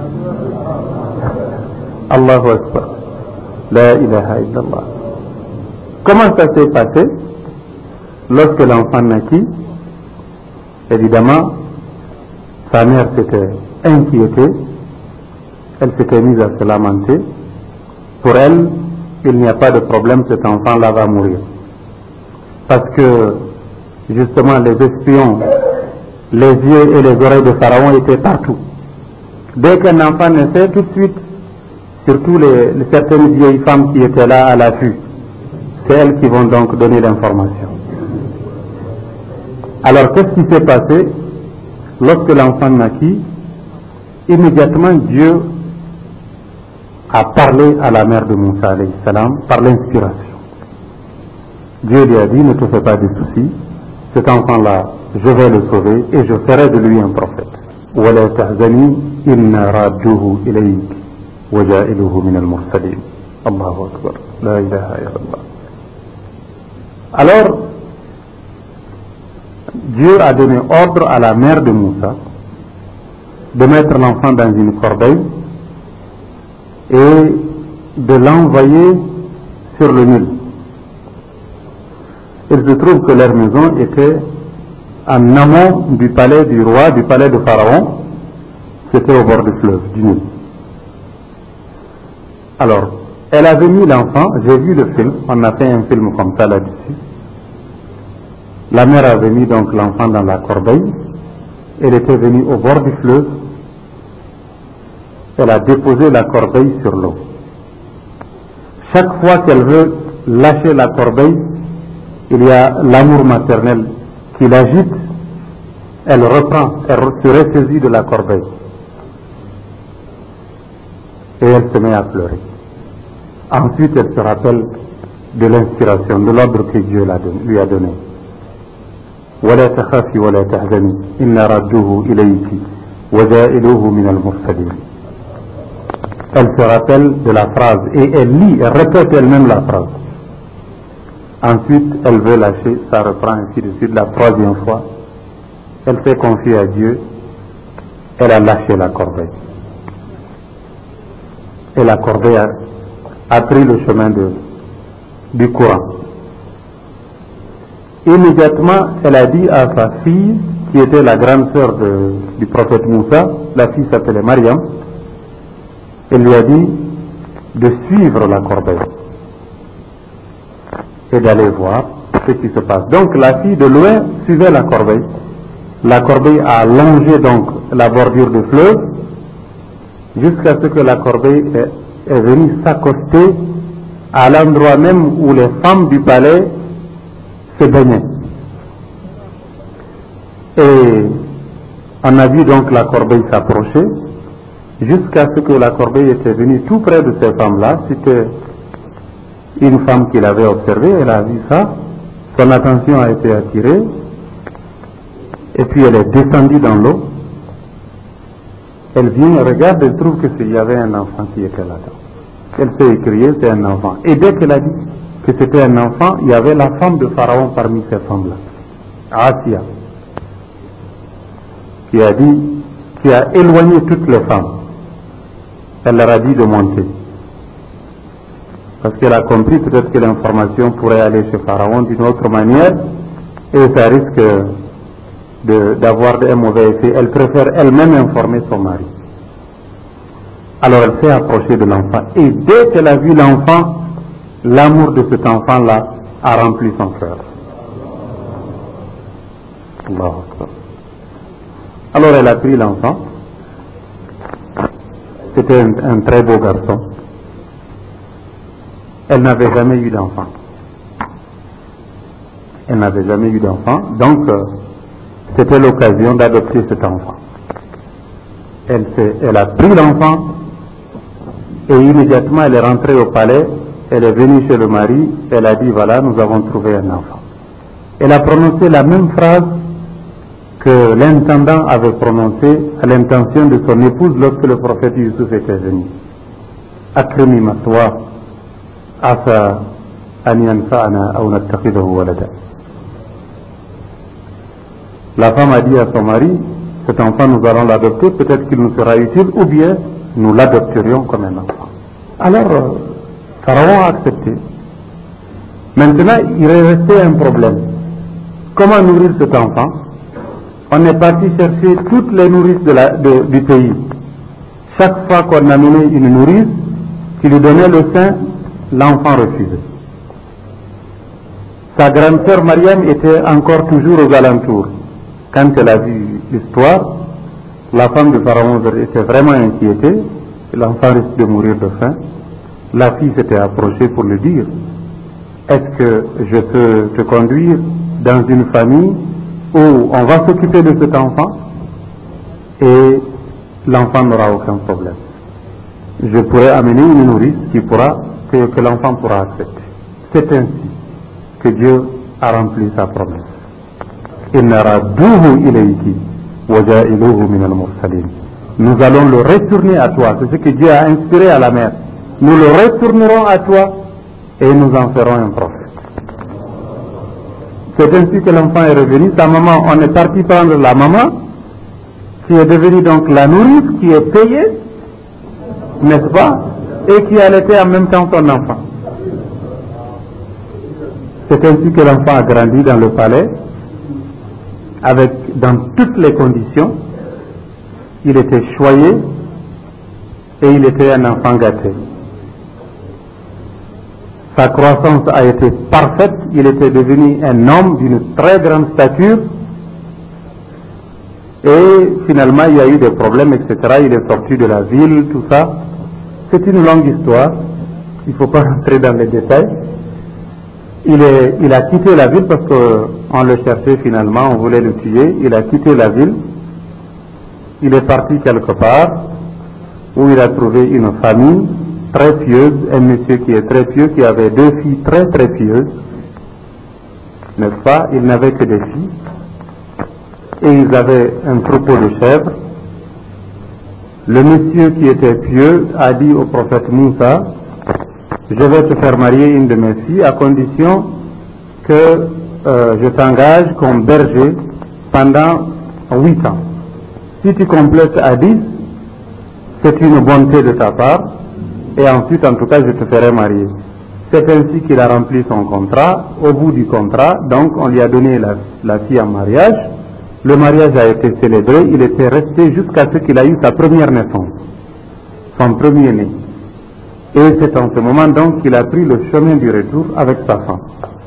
Allahu Akbar. La ilaha illallah. Comment ça s'est passé? Lorsque l'enfant naquit, évidemment, sa mère s'était inquiétée, elle s'était mise à se lamenter. Pour elle, il n'y a pas de problème, cet enfant-là va mourir. Parce que, justement, les espions, les yeux et les oreilles de Pharaon étaient partout. Dès qu'un enfant naissait, tout de suite, surtout les, les certaines vieilles femmes qui étaient là à l'affût, c'est elles qui vont donc donner l'information. Alors, qu'est-ce qui s'est passé? Lorsque l'enfant naquit, immédiatement Dieu a parlé à la mère de Moussa alayhi salam par l'inspiration. Dieu lui a dit, ne te fais pas de soucis, cet enfant-là, je vais le sauver et je ferai de lui un prophète. وَلَا تَحْزَنِي إِنَّا رَادُّهُ إِلَيْكِ وَجَائِلُهُ مِنَ الْمُرْسَلِينَ. Allahu Akbar. La ilaha illallah. Alors, Dieu a donné ordre à la mère de Moussa de mettre l'enfant dans une corbeille et de l'envoyer sur le Nil. Il se trouve que leur maison était en amont du palais du roi, du palais de Pharaon, qui était au bord du fleuve, du Nil. Alors, elle avait mis l'enfant, j'ai vu le film, on a fait un film comme ça là-dessus. La mère avait mis donc l'enfant dans la corbeille, elle était venue au bord du fleuve, elle a déposé la corbeille sur l'eau. Chaque fois qu'elle veut lâcher la corbeille, il y a l'amour maternel qui l'agite, elle reprend, elle se ressaisit de la corbeille. Et elle se met à pleurer. Ensuite, elle se rappelle de l'inspiration, de l'ordre que Dieu lui a donné. ولا تخافي ولا تحزني إن ردوه إليك وجائلوه من المرسلين. Elle se rappelle de la phrase et elle lit, elle répète elle-même la phrase. Ensuite, elle veut lâcher, ça reprend ainsi de suite la troisième fois. Elle s'est confiée à Dieu, elle a lâché la corbeille. Et la corbeille a, a pris le chemin de, du courant. Immédiatement, elle a dit à sa fille, qui était la grande sœur du prophète Moussa, la fille s'appelait Mariam, elle lui a dit de suivre la corbeille et d'aller voir ce qui se passe. Donc la fille de loin suivait la corbeille. La corbeille a longé donc la bordure du fleuve jusqu'à ce que la corbeille est, est venue s'accoster à l'endroit même où les femmes du palais se baignaient. Et on a vu donc la corbeille s'approcher jusqu'à ce que la corbeille était venue tout près de ces femmes-là. C'était une femme qui l'avait observée, elle a vu ça, son attention a été attirée, et puis elle est descendue dans l'eau. Elle vient, elle regarde, elle trouve que s'il y avait un enfant qui était là-dedans. Elle s'est écriée, c'est un enfant. Et dès qu'elle a dit que c'était un enfant, il y avait la femme de Pharaon parmi ces femmes-là, Asia, qui a dit, qui a éloigné toutes les femmes. Elle leur a dit de monter. Parce qu'elle a compris peut-être que l'information pourrait aller chez Pharaon d'une autre manière et ça risque d'avoir un mauvais effet. Elle préfère elle-même informer son mari. Alors elle s'est approchée de l'enfant et dès qu'elle a vu l'enfant, l'amour de cet enfant-là a rempli son cœur. Alors elle a pris l'enfant. C'était un, un très beau garçon. Elle n'avait jamais eu d'enfant. Elle n'avait jamais eu d'enfant. Donc, euh, c'était l'occasion d'adopter cet enfant. Elle, elle a pris l'enfant et immédiatement elle est rentrée au palais. Elle est venue chez le mari. Elle a dit, voilà, nous avons trouvé un enfant. Elle a prononcé la même phrase que l'intendant avait prononcée à l'intention de son épouse lorsque le prophète Youssouf était venu. Akrimi maswa asa an yanfa'ana aw nattakhidahu walada. La femme a dit à son mari, cet enfant nous allons l'adopter, peut-être qu'il nous sera utile, ou bien nous l'adopterions comme un enfant. Alors, euh, Pharaon a accepté. Maintenant, il est resté un problème. Comment nourrir cet enfant? On est parti chercher toutes les nourrices de la, de, du pays. Chaque fois qu'on amenait une nourrice qui lui donnait le sein, l'enfant refusait. Sa grande sœur Mariam était encore toujours aux alentours. Quand elle a vu l'histoire, la femme de Pharaon était vraiment inquiétée. L'enfant risque de mourir de faim. La fille s'était approchée pour lui dire, est-ce que je peux te conduire dans une famille où on va s'occuper de cet enfant et l'enfant n'aura aucun problème. Je pourrais amener une nourrice qui pourra, que, que l'enfant pourra accepter. C'est ainsi que Dieu a rempli sa promesse. Nous allons le retourner à toi. C'est ce que Dieu a inspiré à la mère. Nous le retournerons à toi et nous en ferons un prophète. C'est ainsi que l'enfant est revenu. Sa maman, on est parti prendre la maman, qui est devenue donc la nourrice, qui est payée, n'est-ce pas, et qui allaitait en même temps son enfant. C'est ainsi que l'enfant a grandi dans le palais, avec, dans toutes les conditions. Il était choyé et il était un enfant gâté. Sa croissance a été parfaite, il était devenu un homme d'une très grande stature et finalement il y a eu des problèmes, et cetera. Il est sorti de la ville, tout ça. C'est une longue histoire, il ne faut pas rentrer dans les détails. il, est, il a quitté la ville parce qu'on le cherchait finalement, on voulait le tuer. Il a quitté la ville. Il est parti quelque part où il a trouvé une famille très pieuse, un monsieur qui est très pieux, qui avait deux filles très très pieuses, n'est-ce pas? Il n'avait que des filles. Et ils avaient un troupeau de chèvres. Le monsieur qui était pieux a dit au prophète Moussa, je vais te faire marier une de mes filles à condition que euh, je t'engage comme berger pendant huit ans. Si tu complètes à dix, c'est une bonté de ta part, et ensuite en tout cas je te ferai marier. C'est ainsi qu'il a rempli son contrat. Au bout du contrat, donc on lui a donné la, la fille en mariage. Le mariage a été célébré, il était resté jusqu'à ce qu'il a eu sa première naissance, son premier né. Et c'est en ce moment donc qu'il a pris le chemin du retour avec sa femme.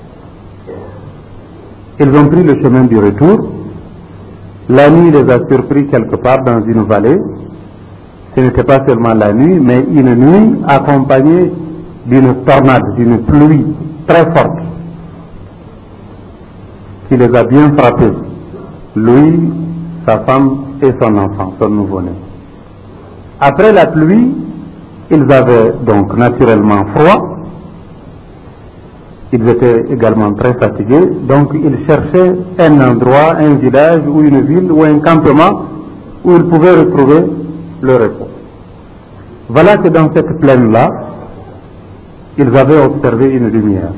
Ils ont pris le chemin du retour. La nuit les a surpris quelque part dans une vallée. Ce n'était pas seulement la nuit, mais une nuit accompagnée d'une tornade, d'une pluie très forte, qui les a bien frappés. Lui, sa femme et son enfant, son nouveau-né. Après la pluie, ils avaient donc naturellement froid. Ils étaient également très fatigués. Donc ils cherchaient un endroit, un village ou une ville ou un campement où ils pouvaient retrouver le repos. Voilà que dans cette plaine-là, ils avaient observé une lumière.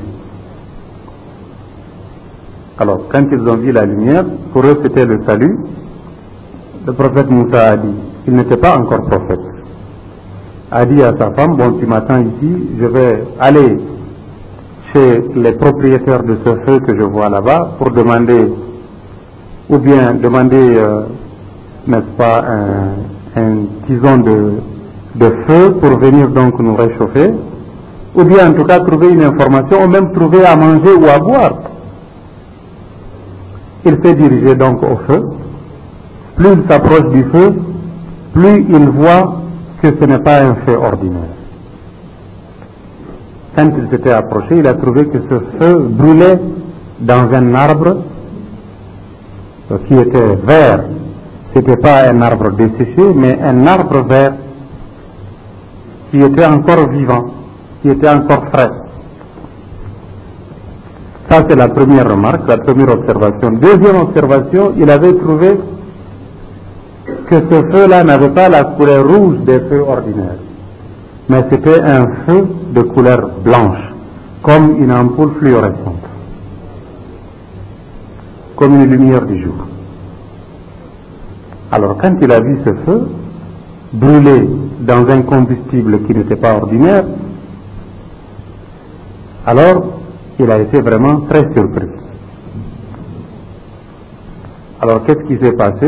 Alors, quand ils ont vu la lumière, pour eux c'était le salut. Le prophète Moussa a dit, il n'était pas encore prophète, a dit à sa femme, bon tu m'attends ici, je vais aller chez les propriétaires de ce feu que je vois là-bas pour demander, ou bien demander, euh, n'est-ce pas, un, un tison de, de feu pour venir donc nous réchauffer, ou bien en tout cas trouver une information, ou même trouver à manger ou à boire. Il s'est dirigé donc au feu. Plus il s'approche du feu, plus il voit que ce n'est pas un feu ordinaire. Quand il s'était approché, il a trouvé que ce feu brûlait dans un arbre qui était vert. Ce n'était pas un arbre desséché, mais un arbre vert qui était encore vivant, qui était encore frais. Ça, c'est la première remarque, la première observation. Deuxième observation, il avait trouvé que ce feu-là n'avait pas la couleur rouge des feux ordinaires, mais c'était un feu de couleur blanche, comme une ampoule fluorescente, comme une lumière du jour. Alors, quand il a vu ce feu brûler dans un combustible qui n'était pas ordinaire, alors il a été vraiment très surpris. Alors qu'est-ce qui s'est passé?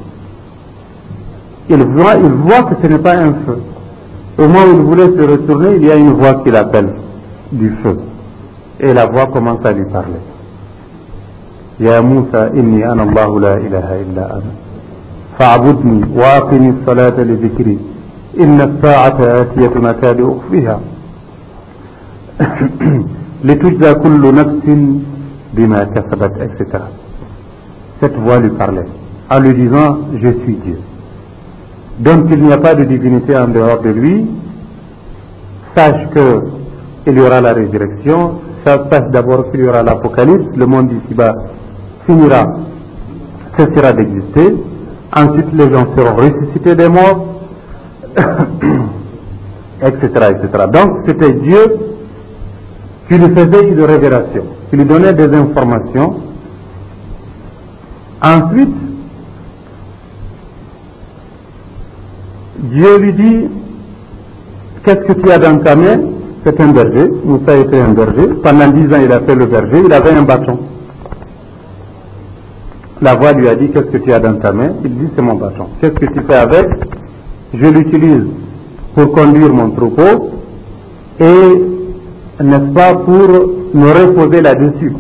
Il voit, il voit que ce n'est pas un feu. Au moment où il voulait se retourner, il y a une voix qui l'appelle du feu. Et la voix commence à lui parler. Ya Moussa, inni ana Allahu la ilaha illa ana. Fa'abudni wa aqimi salata li dhikri. Inna as-sa'ata atiyatun akadu ukhfiha. Litujza kullu nafsin bima kasabat, et cetera. Cette voix lui parlait, en lui disant, je suis Dieu. Donc il n'y a pas de divinité en dehors de lui. Sache qu'il y aura la résurrection. Sache d'abord qu'il y aura l'apocalypse. Le monde ici-bas finira, cessera d'exister. Ensuite les gens seront ressuscités des morts, et cetera, et cetera. Donc c'était Dieu qui lui faisait une révélation, qui lui donnait des informations. Ensuite, Dieu lui dit, qu'est-ce que tu as dans ta main? C'est un berger. Moussa était un berger. Pendant dix ans, il a fait le berger. Il avait un bâton. La voix lui a dit, qu'est-ce que tu as dans ta main? Il dit, c'est mon bâton. Qu'est-ce que tu fais avec? Je l'utilise pour conduire mon troupeau et, n'est-ce pas, pour me reposer là-dessus.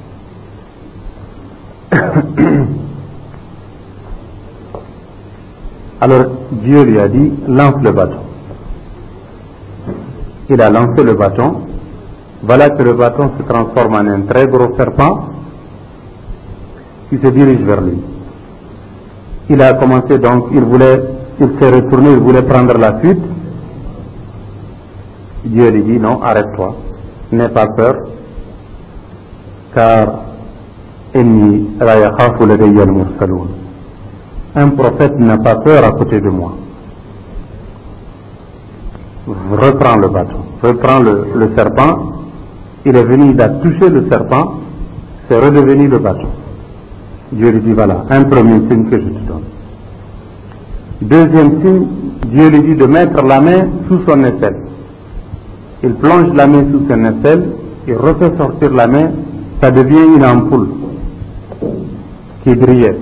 Alors Dieu lui a dit, lance le bâton. Il a lancé le bâton Voilà que le bâton se transforme en un très gros serpent qui se dirige vers lui. Il a commencé donc, il voulait, il s'est retourné, il voulait prendre la fuite. Dieu lui dit non, arrête-toi, n'aie pas peur, car inni la yakhafu ladayya al-mursalun. Un prophète n'a pas peur à côté de moi. Reprends le bâton, reprends le, le serpent. Il est venu, il a touché le serpent, c'est redevenu le bâton. Dieu lui dit voilà, un premier signe que je te donne. Deuxième signe, Dieu lui dit de mettre la main sous son aisselle. Il plonge la main sous son aisselle, il refait sortir la main, ça devient une ampoule qui brillait.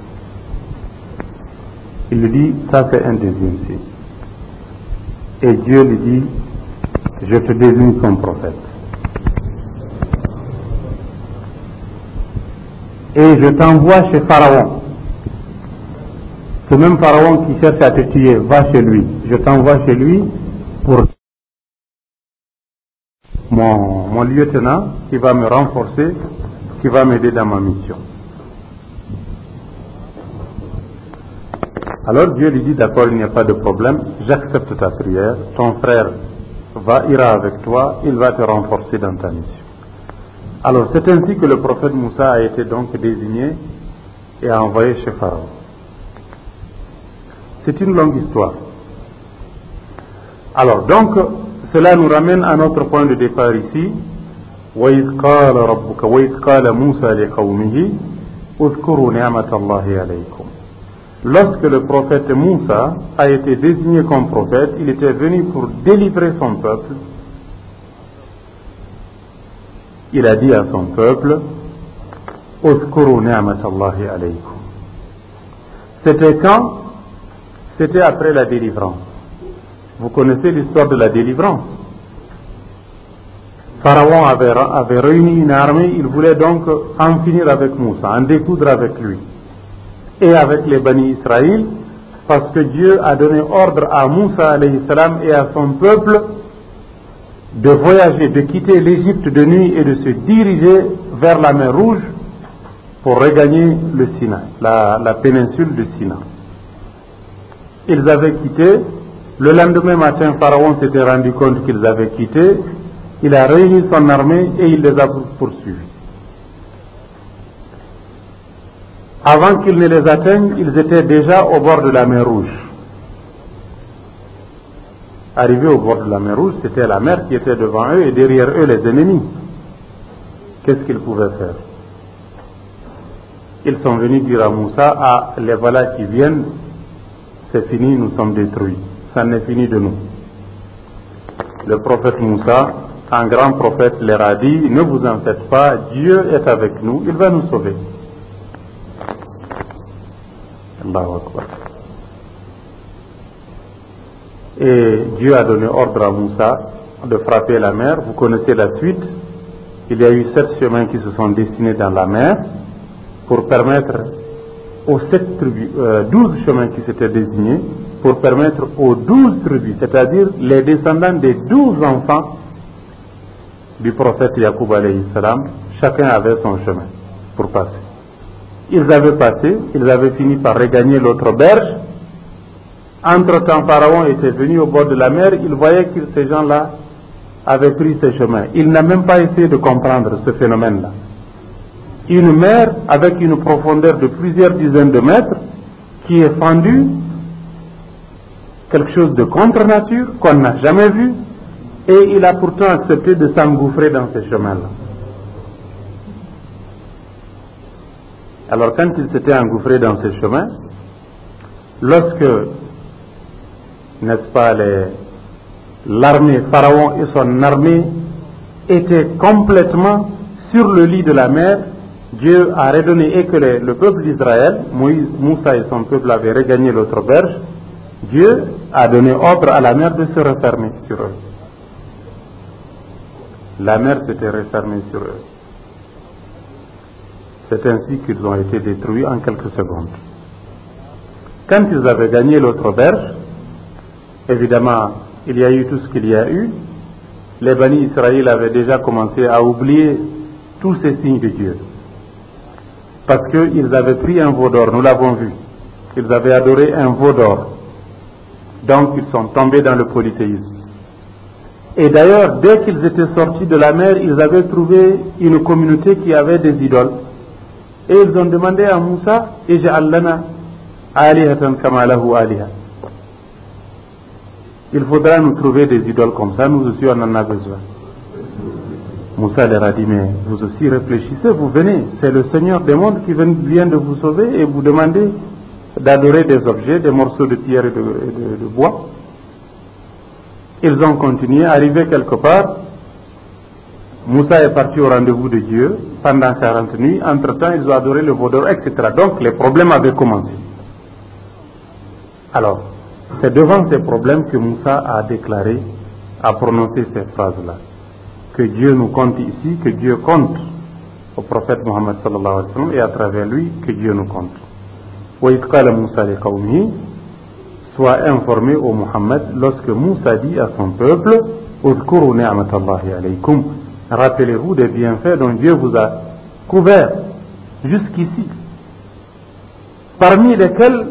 Il lui dit, ça c'est un deuxième signe. Et Dieu lui dit, je te désigne son prophète. Et je t'envoie chez Pharaon. Ce même Pharaon qui cherche à te tuer, va chez lui. Je t'envoie chez lui pour mon, mon lieutenant qui va me renforcer, qui va m'aider dans ma mission. Alors Dieu lui dit, d'accord, il n'y a pas de problème, j'accepte ta prière, ton frère va, ira avec toi, il va te renforcer dans ta mission. Alors c'est ainsi que le prophète Moussa a été donc désigné et envoyé chez Pharaon. C'est une longue histoire. Alors donc, cela nous ramène à notre point de départ ici. وَإِذْ قَالَ رَبُّكَ وَإِذْ قَالَ مُوسَى لِقَوْمِهِ اذْكُرُوا نِعْمَةَ اللَّهِ عَلَيْكُمْ. Lorsque le prophète Moussa a été désigné comme prophète, il était venu pour délivrer son peuple. Il a dit à son peuple, اذْكُرُوا نِعْمَةَ اللَّهِ عَلَيْكُمْ. C'était quand? C'était après la délivrance. Vous connaissez l'histoire de la délivrance. Pharaon avait, avait réuni une armée, il voulait donc en finir avec Moussa, en découdre avec lui et avec les Bani Israël, parce que Dieu a donné ordre à Moussa alayhi salam et à son peuple de voyager, de quitter l'Égypte de nuit et de se diriger vers la mer Rouge pour regagner le Sinaï, la, la péninsule de Sinaï. Ils avaient quitté. Le lendemain matin, Pharaon s'était rendu compte qu'ils avaient quitté. Il a réuni son armée et il les a poursuivis. Avant qu'ils ne les atteignent, ils étaient déjà au bord de la mer Rouge. Arrivés au bord de la mer Rouge, c'était la mer qui était devant eux et derrière eux les ennemis. Qu'est-ce qu'ils pouvaient faire? Ils sont venus dire à Moussa, ah, les voilà qui viennent, c'est fini, nous sommes détruits. Ça n'est fini de nous. Le prophète Moussa, un grand prophète, leur a dit, ne vous en faites pas, Dieu est avec nous, il va nous sauver. Allahu Akbar. Et Dieu a donné ordre à Moussa de frapper la mer. Vous connaissez la suite. Il y a eu sept chemins qui se sont dessinés dans la mer pour permettre aux sept tribus, euh, douze chemins qui s'étaient désignés, pour permettre aux douze tribus, c'est-à-dire les descendants des douze enfants du prophète Yacoub alayhi salam, chacun avait son chemin pour passer. Ils avaient passé, ils avaient fini par regagner l'autre berge. Entre-temps, Pharaon était venu au bord de la mer, il voyait que ces gens-là avaient pris ces chemins. Il n'a même pas essayé de comprendre ce phénomène-là. Une mer avec une profondeur de plusieurs dizaines de mètres qui est fendue, quelque chose de contre-nature qu'on n'a jamais vu, et il a pourtant accepté de s'engouffrer dans ces chemins-là. Alors quand il s'était engouffré dans ces chemins, lorsque, n'est-ce pas, les, l'armée, Pharaon et son armée étaient complètement sur le lit de la mer, Dieu a redonné, et que les, le peuple d'Israël, Moïse, Moussa et son peuple avaient regagné l'autre berge, Dieu a donné ordre à la mer de se refermer sur eux. La mer s'était refermée sur eux. C'est ainsi qu'ils ont été détruits en quelques secondes. Quand ils avaient gagné l'autre berge, évidemment, il y a eu tout ce qu'il y a eu. les Bani Israël avaient déjà commencé à oublier tous ces signes de Dieu. Parce qu'ils avaient pris un veau d'or, nous l'avons vu. Ils avaient adoré un veau d'or. Donc ils sont tombés dans le polythéisme. Et d'ailleurs, dès qu'ils étaient sortis de la mer, ils avaient trouvé une communauté qui avait des idoles. Et ils ont demandé à Moussa, Ij'al lana alihatan kama lahu aliha. Il faudra nous trouver des idoles comme ça, nous aussi on en a besoin. Moussa leur a dit, mais vous aussi réfléchissez, vous venez, c'est le Seigneur des mondes qui vient de vous sauver et vous demandez d'adorer des objets, des morceaux de pierre et de, de, de bois. Ils ont continué, arrivé quelque part, Moussa est parti au rendez-vous de Dieu pendant quarante nuits, entre-temps ils ont adoré le veau d'or, et cetera. Donc les problèmes avaient commencé. Alors, c'est devant ces problèmes que Moussa a déclaré, a prononcé ces phrases-là. Que Dieu nous compte ici, que Dieu compte au prophète Mohammed sallallahu alayhi wa sallam et à travers lui, que Dieu nous compte. Wa idh qala Moussa li qawmihi, soit informé au Muhammad lorsque Moussa dit à son peuple, udkuru ni'matallahi alaykum, rappelez-vous des bienfaits dont Dieu vous a couvert jusqu'ici, parmi lesquels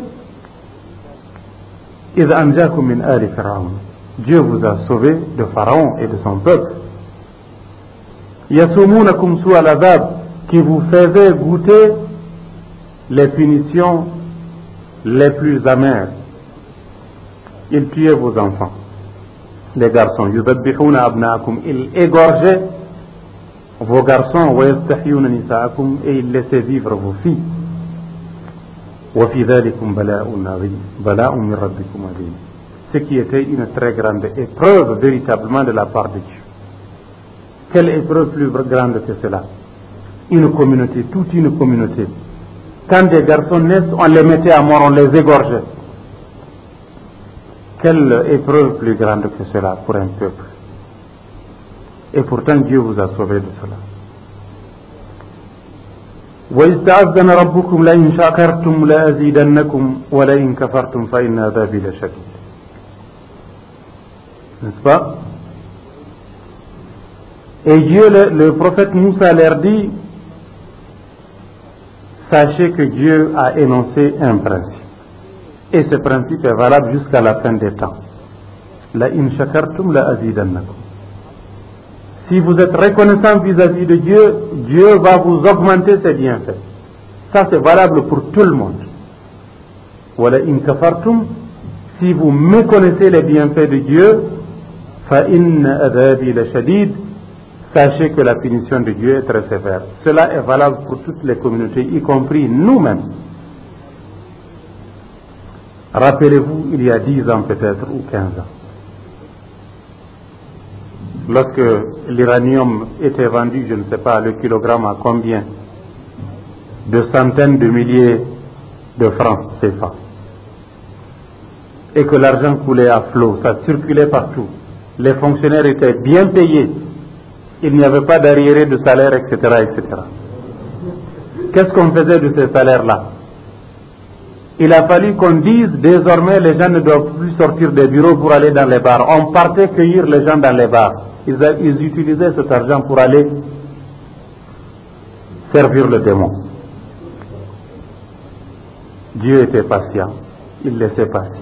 idh anjakum min ali Pharaon, Dieu vous a sauvé de Pharaon et de son peuple. Yasumunakum su al-azab, qui vous faisait goûter les punitions les plus amères. Ils tuaient vos enfants, les garçons. Yudabbihuna abnaakum, ils égorgeaient vos garçons. Wa yastahyuna nisaakum, et ils laissaient vivre vos filles. Wa fi dhalikum bala'un azim, bala'un min rabbikum azim. Ce qui était une très grande épreuve véritablement de la part de Dieu. Quelle épreuve plus grande que cela? Une communauté, toute une communauté. Quand des garçons naissent, on les mettait à mort, on les égorgeait. Quelle épreuve plus grande que cela pour un peuple? Et pourtant Dieu vous a sauvé de cela. وَإِذْ تَعَذَّنَ رَبُّكُمْ لَئِنْ شَكَرْتُمْ لَأَزِيدَنَّكُمْ وَلَئِنْ كَفَرْتُمْ فَإِنَّ عَذَابِي لَشَدِيدٌ. N'est-ce pas? Et Dieu, le, le prophète Moussa leur dit, sachez que Dieu a énoncé un principe. Et ce principe est valable jusqu'à la fin des temps. La in shakartum la azidannakum. Si vous êtes reconnaissant vis-à-vis de Dieu, Dieu va vous augmenter ses bienfaits. Ça c'est valable pour tout le monde. Wa la in kafartum, si vous méconnaissez les bienfaits de Dieu, fa inna adhabi la shadid, sachez que la punition de Dieu est très sévère. Cela est valable pour toutes les communautés, y compris nous-mêmes. Rappelez-vous, il y a dix ans peut-être, ou quinze ans, lorsque l'uranium était vendu, je ne sais pas, le kilogramme à combien, de centaines de milliers de francs C F A, et que l'argent coulait à flot, ça circulait partout, les fonctionnaires étaient bien payés, il n'y avait pas d'arriéré de salaire, et cetera, et cetera. Qu'est-ce qu'on faisait de ces salaires-là? Il a fallu qu'on dise désormais les gens ne doivent plus sortir des bureaux pour aller dans les bars. On partait cueillir les gens dans les bars. Ils, a, ils utilisaient cet argent pour aller servir le démon. Dieu était patient. Il laissait passer.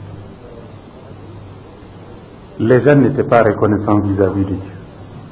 Les gens n'étaient pas reconnaissants vis-à-vis de Dieu.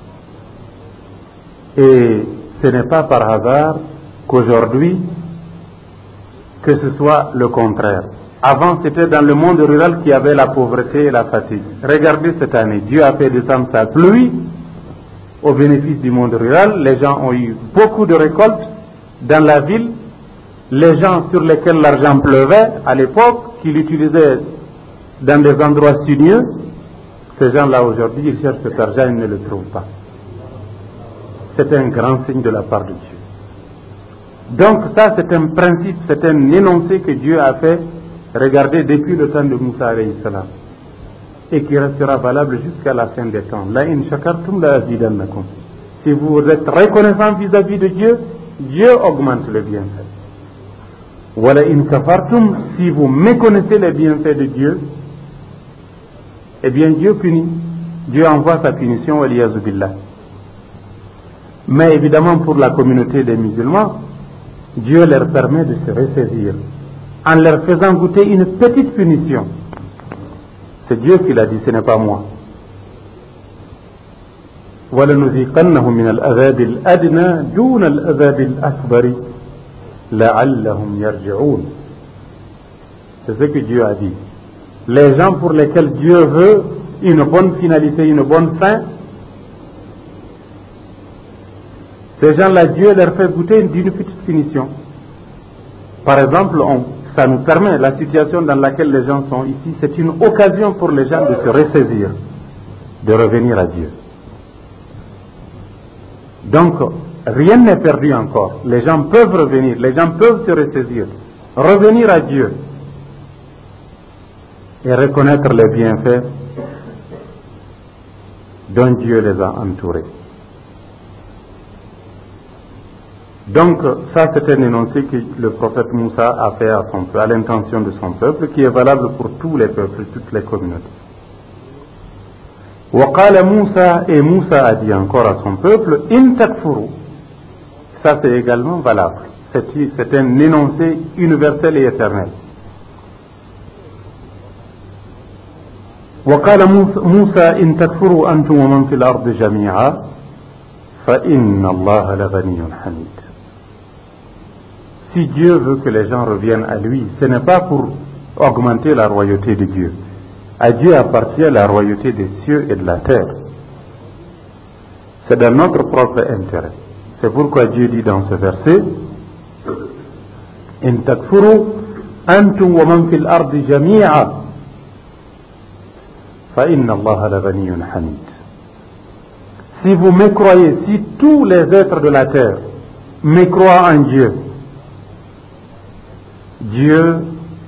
Et ce n'est pas par hasard qu'aujourd'hui, que ce soit le contraire. Avant, c'était dans le monde rural qu'il y avait la pauvreté et la fatigue. Regardez cette année, Dieu a fait descendre sa pluie au bénéfice du monde rural. Les gens ont eu beaucoup de récoltes dans la ville. Les gens sur lesquels l'argent pleuvait à l'époque, qu'ils utilisaient dans des endroits sinueux, ces gens-là aujourd'hui, ils cherchent cet argent, ils ne le trouvent pas. C'est un grand signe de la part de Dieu. Donc ça c'est un principe, c'est un énoncé que Dieu a fait, regardez, depuis le temps de Moussa alayhi salam, et qui restera valable jusqu'à la fin des temps. La in shakartum la azidannakum. Si vous êtes reconnaissant vis-à-vis de Dieu, Dieu augmente le bienfait. Wa la in kafartum, si vous méconnaissez les bienfaits de Dieu, eh bien Dieu punit. Dieu envoie sa punition, waliyazu billah. Mais évidemment, pour la communauté des musulmans, Dieu leur permet de se ressaisir en leur faisant goûter une petite punition. C'est Dieu qui l'a dit, ce n'est pas moi. وَلَنُذِيقَنَّهُمْ مِنَ الْعَذَابِ الْأَدْنَى دُونَ الْعَذَابِ الْأَكْبَرِ لَعَلَّهُمْ يَرْجِعُونَ. C'est ce que Dieu a dit. Les gens pour lesquels Dieu veut une bonne finalité, une bonne fin, ces gens-là, Dieu leur fait goûter d'une petite punition. Par exemple, on, ça nous permet, la situation dans laquelle les gens sont ici, c'est une occasion pour les gens de se ressaisir, de revenir à Dieu. Donc, rien n'est perdu encore. Les gens peuvent revenir, les gens peuvent se ressaisir, revenir à Dieu et reconnaître les bienfaits dont Dieu les a entourés. Donc, ça c'est un énoncé que le prophète Moussa a fait à, son, à l'intention de son peuple, qui est valable pour tous les peuples, toutes les communautés. وقال Moussa, et Moussa a dit encore à son peuple, in takfuru. Ça c'est également valable. C'est, c'est un énoncé universel et éternel. وقال موسى إن تكفروا أنتم ومن في الأرض جميعا فإن الله لغني حميد. Si Dieu veut que les gens reviennent à lui, ce n'est pas pour augmenter la royauté de Dieu. À Dieu appartient la royauté des cieux et de la terre. C'est dans notre propre intérêt. C'est pourquoi Dieu dit dans ce verset, إن تكفروا أنتم ومن في الأرض جميعا فإن الله لغني حميد. Si vous mécroyez, si tous les êtres de la terre mécroient en Dieu, Dieu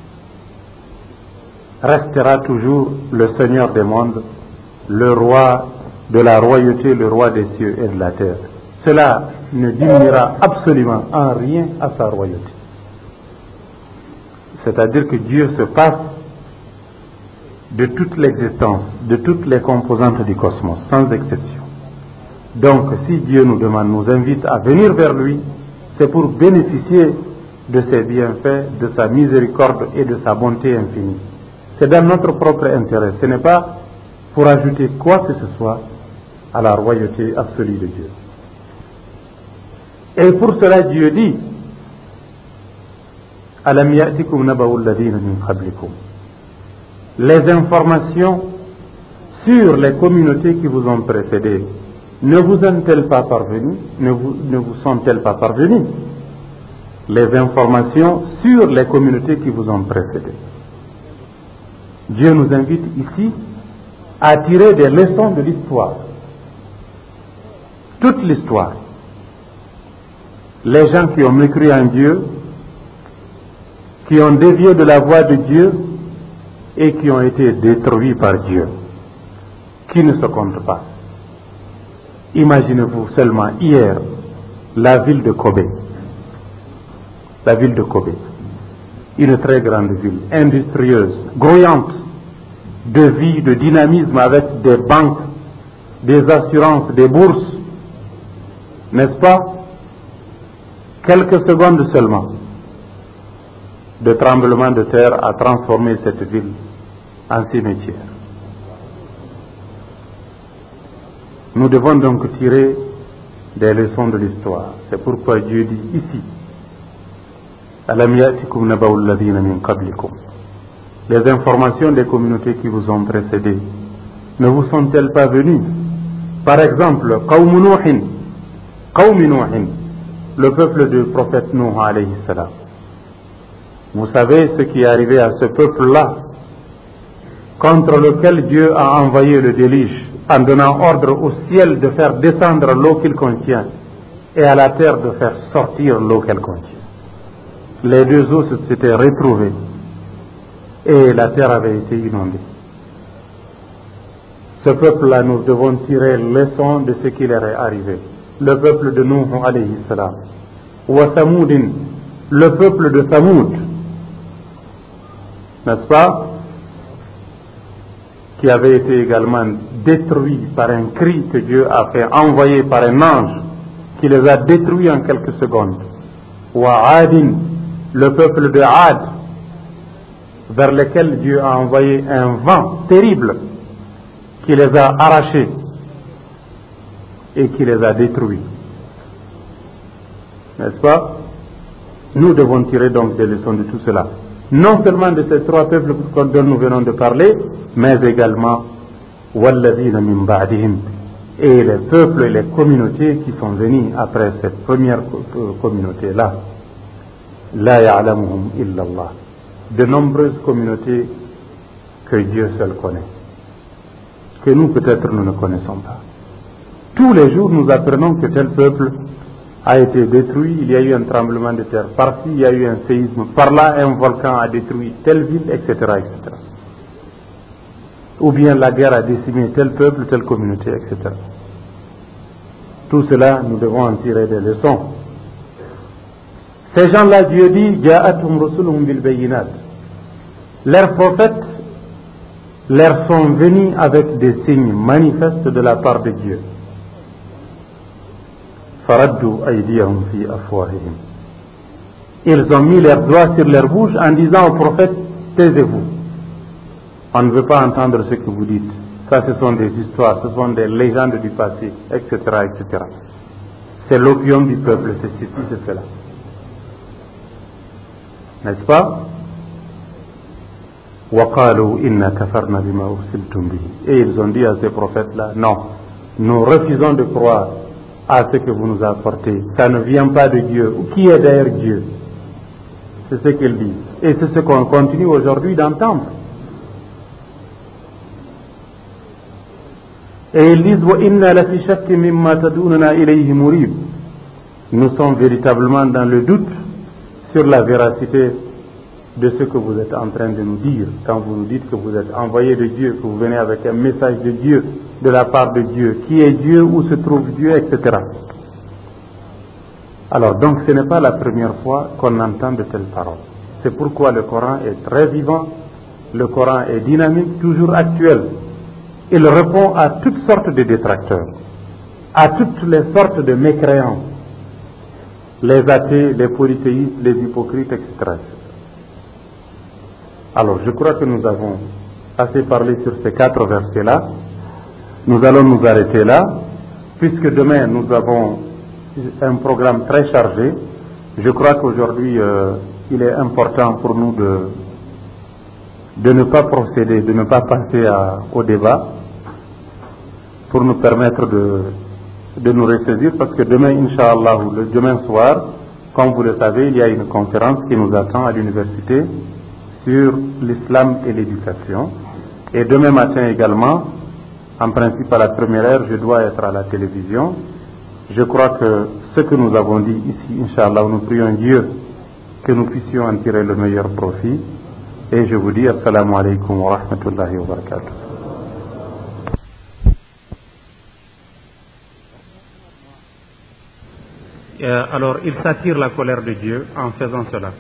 restera toujours le Seigneur des mondes, le roi de la royauté, le roi des cieux et de la terre. Cela ne diminuera absolument en rien à sa royauté. C'est-à-dire que Dieu se passe de toute l'existence, de toutes les composantes du cosmos, sans exception. Donc, si Dieu nous demande, nous invite à venir vers lui, c'est pour bénéficier de ses bienfaits, de sa miséricorde et de sa bonté infinie. C'est dans notre propre intérêt. Ce n'est pas pour ajouter quoi que ce soit à la royauté absolue de Dieu. Et pour cela, Dieu dit, Alam ya'tikum naba'u alladhina min qablikum. Les informations sur les communautés qui vous ont précédés ne vous ont-elles pas parvenues, ne vous, ne vous sont-elles pas parvenues? Les informations sur les communautés qui vous ont précédés. Dieu nous invite ici à tirer des leçons de l'histoire. Toute l'histoire. Les gens qui ont mécru en Dieu, qui ont dévié de la voie de Dieu et qui ont été détruits par Dieu, qui ne se comptent pas. Imaginez-vous seulement hier la ville de Kobe, la ville de Kobe, une très grande ville, industrieuse, grouillante, de vie, de dynamisme, avec des banques, des assurances, des bourses, n'est-ce pas? Quelques secondes seulement de tremblement de terre a transformé cette ville en cimetière. Nous devons donc tirer des leçons de l'histoire. C'est pourquoi Dieu dit ici, Alam ya'tikum naba'u alladhina min qablikum. Les informations des communautés qui vous ont précédés ne vous sont-elles pas venues? Par exemple, Qawm Nuhin, Qawm Nuhin, le peuple du prophète Nuh alayhi salam. Vous savez ce qui est arrivé à ce peuple-là, contre lequel Dieu a envoyé le déluge en donnant ordre au ciel de faire descendre l'eau qu'il contient et à la terre de faire sortir l'eau qu'elle contient. Les deux eaux s'étaient retrouvées et la terre avait été inondée. Ce peuple-là, nous devons tirer leçon de ce qui leur est arrivé. Le peuple de Nuh alayhi salam. Wa Samoudin, le peuple de Samoud, n'est-ce pas, qui avait été également détruits par un cri que Dieu a fait envoyer par un ange, qui les a détruits en quelques secondes. Wa Adin, le peuple de Ad, vers lequel Dieu a envoyé un vent terrible, qui les a arrachés et qui les a détruits. N'est-ce pas? Nous devons tirer donc des leçons de tout cela. Non seulement de ces trois peuples dont nous venons de parler, mais également وَالَّذِينَ مِنْ بَعْدِهِمْ, et les peuples et les communautés qui sont venus après cette première communauté-là. لَا يَعْلَمُهُمْ إِلَّا اللَّهِ, de nombreuses communautés que Dieu seul connaît, que nous peut-être nous ne connaissons pas. Tous les jours nous apprenons que tel peuple a été détruit, il y a eu un tremblement de terre, par-ci il y a eu un séisme, par-là un volcan a détruit telle ville, et cetera, et cetera. Ou bien la guerre a décimé tel peuple, telle communauté, et cetera. Tout cela, nous devons en tirer des leçons. Ces gens-là, Dieu dit, Ja'atum rusuluhum bil bayinat. Leurs prophètes leur sont venus avec des signes manifestes de la part de Dieu. Faraddu aydiyahum fi afwahihim. Ils ont mis leurs doigts sur leur bouche en disant aux prophètes, taisez-vous. On ne veut pas entendre ce que vous dites. Ça, ce sont des histoires, ce sont des légendes du passé, et cetera, et cetera. C'est l'opium du peuple, c'est ceci, c'est cela. N'est-ce pas? وَقَالُوا إِنَّا كَفَرْنَا بِمَا أُرْسِلْتُمْ بِهِ. Et ils ont dit à ces prophètes-là, non, nous refusons de croire à ce que vous nous apportez. Ça ne vient pas de Dieu. Qui est derrière Dieu? C'est ce qu'ils disent. Et c'est ce qu'on continue aujourd'hui d'entendre. Et ils disent وَإِنَّا لَفِي شَكٍّ مِمَّا تَدُونَنَا إِلَيْهِ مُرِيبٍ. Nous sommes véritablement dans le doute sur la véracité de ce que vous êtes en train de nous dire quand vous nous dites que vous êtes envoyé de Dieu, que vous venez avec un message de Dieu, de la part de Dieu, qui est Dieu, où se trouve Dieu, et cetera. Alors donc ce n'est pas la première fois qu'on entend de telles paroles. C'est pourquoi le Coran est très vivant, le Coran est dynamique, toujours actuel. Il répond à toutes sortes de détracteurs, à toutes les sortes de mécréants, les athées, les polythéistes, les hypocrites, et cetera. Alors je crois que nous avons assez parlé sur ces quatre versets-là. Nous allons nous arrêter là, puisque demain nous avons un programme très chargé. Je crois qu'aujourd'hui euh, il est important pour nous de, de ne pas procéder, de ne pas passer à, au débat, pour nous permettre de, de nous ressaisir, parce que demain, Inch'Allah, le demain soir, comme vous le savez, il y a une conférence qui nous attend à l'université sur l'islam et l'éducation. Et demain matin également, en principe à la première heure, je dois être à la télévision. Je crois que ce que nous avons dit ici, Inch'Allah, nous prions Dieu que nous puissions en tirer le meilleur profit. Et je vous dis assalamu alaikum wa rahmatullahi wa barakatuh. Euh, alors, ils s'attirent la colère de Dieu en faisant cela.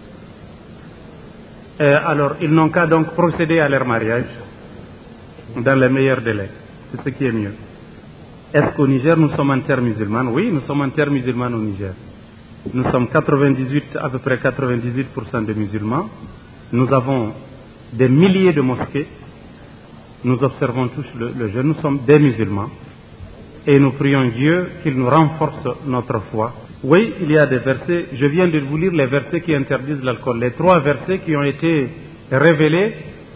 Euh, alors, ils n'ont qu'à donc procéder à leur mariage dans les meilleurs délais. C'est ce qui est mieux. Est-ce qu'au Niger, nous sommes en terre musulmane? Oui, nous sommes en terre musulmane au Niger. Nous sommes quatre-vingt-dix-huit, à peu près quatre-vingt-dix-huit pour cent de musulmans. Nous avons des milliers de mosquées. Nous observons tous le, le jeûne. Nous sommes des musulmans. Et nous prions Dieu qu'il nous renforce notre foi. Oui, il y a des versets, je viens de vous lire les versets qui interdisent l'alcool, les trois versets qui ont été révélés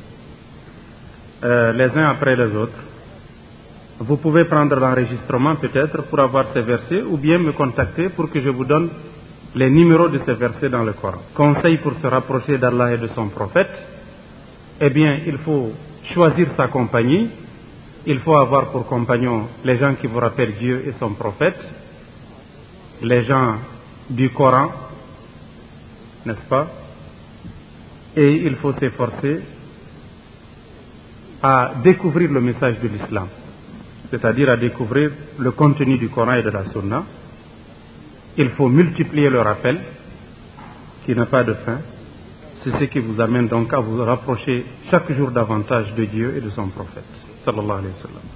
euh, les uns après les autres. Vous pouvez prendre l'enregistrement peut-être pour avoir ces versets, ou bien me contacter pour que je vous donne les numéros de ces versets dans le Coran. Conseil pour se rapprocher d'Allah et de son prophète, eh bien il faut choisir sa compagnie. Il faut avoir pour compagnons les gens qui vous rappellent Dieu et son prophète, les gens du Coran, n'est-ce pas? Et il faut s'efforcer à découvrir le message de l'islam, c'est-à-dire à découvrir le contenu du Coran et de la Sunna. Il faut multiplier le rappel, qui n'a pas de fin. C'est ce qui vous amène donc à vous rapprocher chaque jour davantage de Dieu et de son prophète. sallallahu alayhi wa sallam.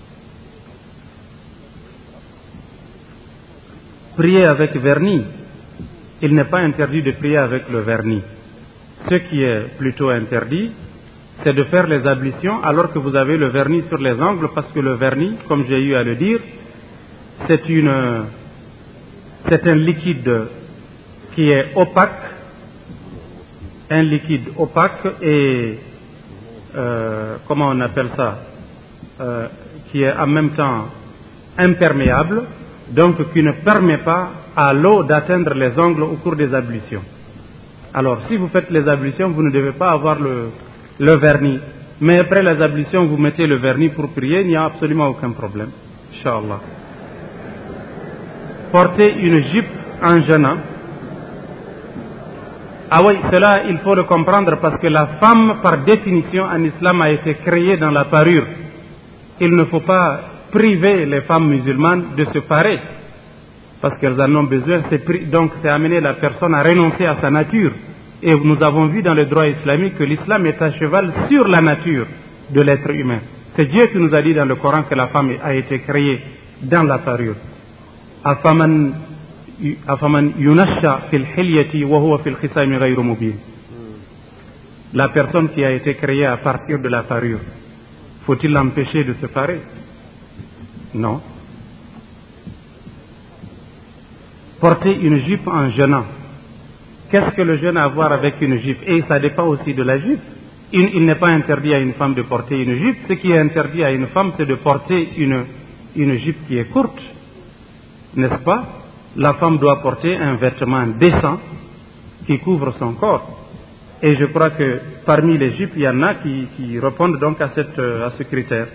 Prier avec vernis, il n'est pas interdit de prier avec le vernis. Ce qui est plutôt interdit, c'est de faire les ablutions alors que vous avez le vernis sur les ongles, parce que le vernis, comme j'ai eu à le dire, c'est une, c'est un liquide qui est opaque, un liquide opaque et euh, comment on appelle ça, euh, qui est en même temps imperméable, donc qui ne permet pas à l'eau d'atteindre les ongles au cours des ablutions. Alors, si vous faites les ablutions, vous ne devez pas avoir le, le vernis. Mais après les ablutions, vous mettez le vernis pour prier, il n'y a absolument aucun problème. Inch'Allah. Porter une jupe en jeûnant. Ah oui, cela, il faut le comprendre parce que la femme, par définition, en islam, a été créée dans la parure. Il ne faut pas priver les femmes musulmanes de se parer, parce qu'elles en ont besoin. C'est, donc c'est amener la personne à renoncer à sa nature. Et nous avons vu dans le droit islamique que l'islam est à cheval sur la nature de l'être humain. C'est Dieu qui nous a dit dans le Coran que la femme a été créée dans la parure. Afaman afaman yunasha fil hilyati wa huwa fil khisami ghayru mubin. La personne qui a été créée à partir de la parure, faut-il l'empêcher de se parer? Non. Porter une jupe en jeûnant. Qu'est-ce que le jeûne a à voir avec une jupe? Et ça dépend aussi de la jupe. Il, il n'est pas interdit à une femme de porter une jupe. Ce qui est interdit à une femme, c'est de porter une, une jupe qui est courte. N'est-ce pas? La femme doit porter un vêtement décent qui couvre son corps. Et je crois que parmi les jupes, il y en a qui, qui répondent donc à, cette, à ce critère.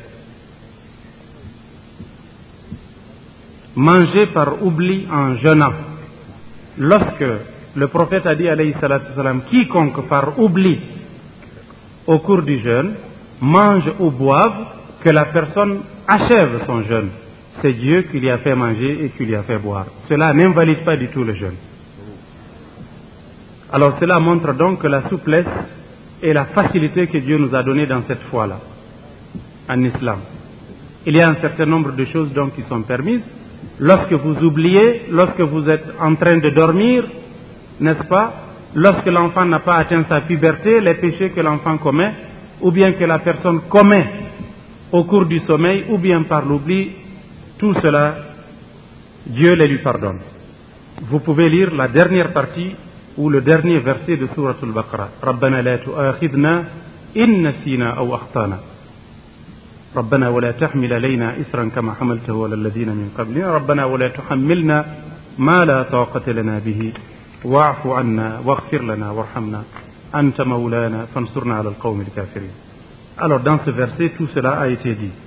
Manger par oubli en jeûnant. Lorsque le prophète a dit, alayhi salatu salam, quiconque par oubli au cours du jeûne mange ou boive, que la personne achève son jeûne. C'est Dieu qui lui a fait manger et qui lui a fait boire. Cela n'invalide pas du tout le jeûne. Alors cela montre donc que la souplesse et la facilité que Dieu nous a donnée dans cette foi-là, en islam. Il y a un certain nombre de choses donc qui sont permises. Lorsque vous oubliez, lorsque vous êtes en train de dormir, n'est-ce pas? Lorsque l'enfant n'a pas atteint sa puberté, les péchés que l'enfant commet, ou bien que la personne commet au cours du sommeil, ou bien par l'oubli, tout cela, Dieu les lui pardonne. Vous pouvez lire la dernière partie ou le dernier verset de Sourate Al-Baqarah. Rabbana la tu'akhidna in nasina aw akhtana. ربنا ولا تحمل علينا إسرا كما حملته على الذين من قبلنا ربنا ولا تحملنا ما لا طاقة لنا به واعف عنا واغفر لنا وارحمنا أنت مولانا فانصرنا على القوم الكافرين. Alors dans ce verset, tout cela a été dit.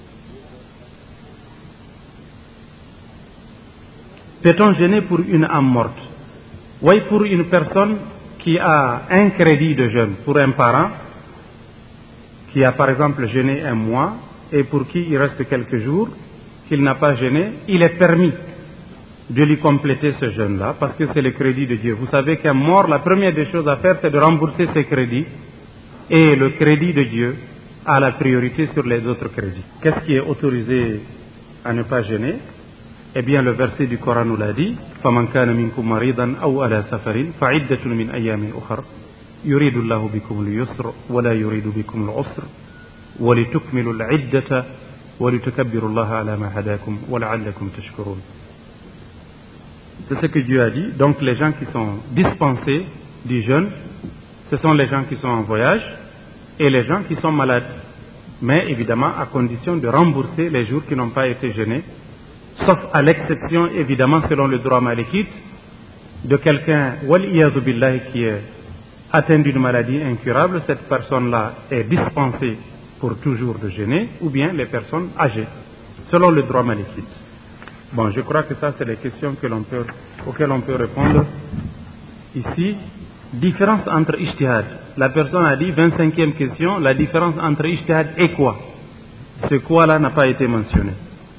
Peut-on jeûner pour une âme morte? Oui, pour une personne qui a un crédit de jeûne, pour un parent qui a par exemple jeûné un mois et pour qui il reste quelques jours, qu'il n'a pas jeûné, il est permis de lui compléter ce jeûne-là, parce que c'est le crédit de Dieu. Vous savez qu'un mort, la première des choses à faire, c'est de rembourser ses crédits, et le crédit de Dieu a la priorité sur les autres crédits. Qu'est-ce qui est autorisé à ne pas jeûner? Eh bien, le verset du Coran nous l'a dit, فَمَنْ كَانَ مِنْكُمْ مَرِيضًا أَوْ عَلَى سَفَرٍ فَعِدَّةٌ مِنْ أَيَّامٍ أُخَرَ يريد الله بكم اليسر ولا يريد بكم العسر ولتكملوا العدة ولتكبروا الله على ما هداكم ولعلكم تشكرون. C'est ce que Dieu a dit. Donc les gens qui sont dispensés du jeûne, ce sont les gens qui sont en voyage et les gens qui sont malades. Mais évidemment à condition de rembourser les jours qui n'ont pas été jeûnés, sauf à l'exception évidemment selon le droit malikite de quelqu'un wal iyadhu billahi qui est atteint d'une maladie incurable. Cette personne-là est dispensée pour toujours de jeûner, ou bien les personnes âgées, selon le droit malikite. Bon, je crois que ça, c'est les questions que l'on peut, auxquelles on peut répondre ici. Différence entre ijtihad. La personne a dit, vingt-cinquième question, la différence entre ijtihad et quoi? Ce quoi-là n'a pas été mentionné.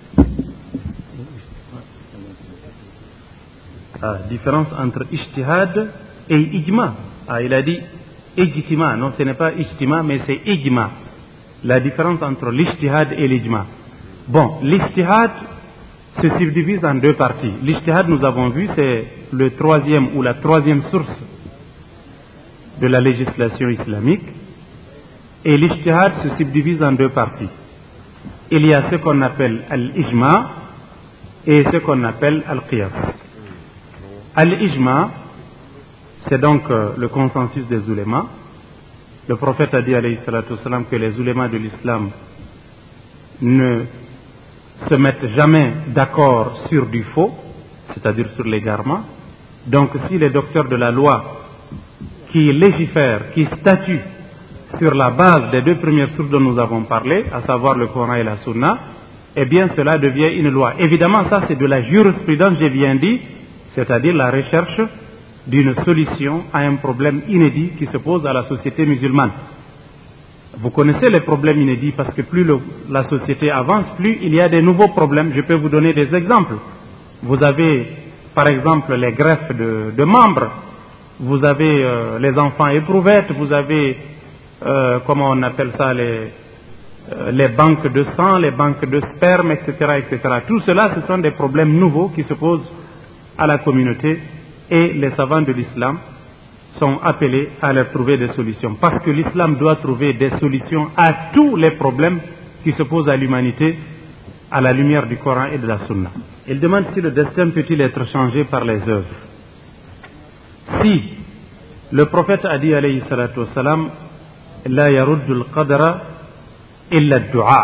Ah, différence entre ijtihad et ijma. Ah, il a dit ijtima. Non, ce n'est pas ijtima, mais c'est ijma. la différence entre l'ijtihad et l'ijma. Bon, l'ijtihad se subdivise en deux parties. L'ijtihad, nous avons vu, c'est le troisième ou la troisième source de la législation islamique. Et l'ijtihad se subdivise en deux parties. Il y a ce qu'on appelle al-ijma et ce qu'on appelle al-qiyas. Al-ijma, c'est donc euh, le consensus des ulémas. Le prophète a dit alayhi salatu wassalam que les ulémas de l'islam ne se mettent jamais d'accord sur du faux, c'est-à-dire sur l'égarement. Donc si les docteurs de la loi qui légifèrent, qui statuent sur la base des deux premières sources dont nous avons parlé, à savoir le Coran et la Sunna, eh bien cela devient une loi. Évidemment, ça c'est de la jurisprudence, j'ai bien dit, c'est-à-dire la recherche d'une solution à un problème inédit qui se pose à la société musulmane. Vous connaissez les problèmes inédits parce que plus le, la société avance, plus il y a des nouveaux problèmes. Je peux vous donner des exemples. Vous avez par exemple les greffes de, de membres, vous avez euh, les enfants éprouvettes, vous avez Euh, comment on appelle ça, les, euh, les banques de sang, les banques de sperme, et cetera, et cetera. Tout cela, ce sont des problèmes nouveaux qui se posent à la communauté et les savants de l'islam sont appelés à leur trouver des solutions. Parce que l'islam doit trouver des solutions à tous les problèmes qui se posent à l'humanité à la lumière du Coran et de la Sunna. Il demande si le destin peut-il être changé par les œuvres. Si le prophète a dit alayhi salatu wassalam, La yaruddul qadra illa ad-du'a.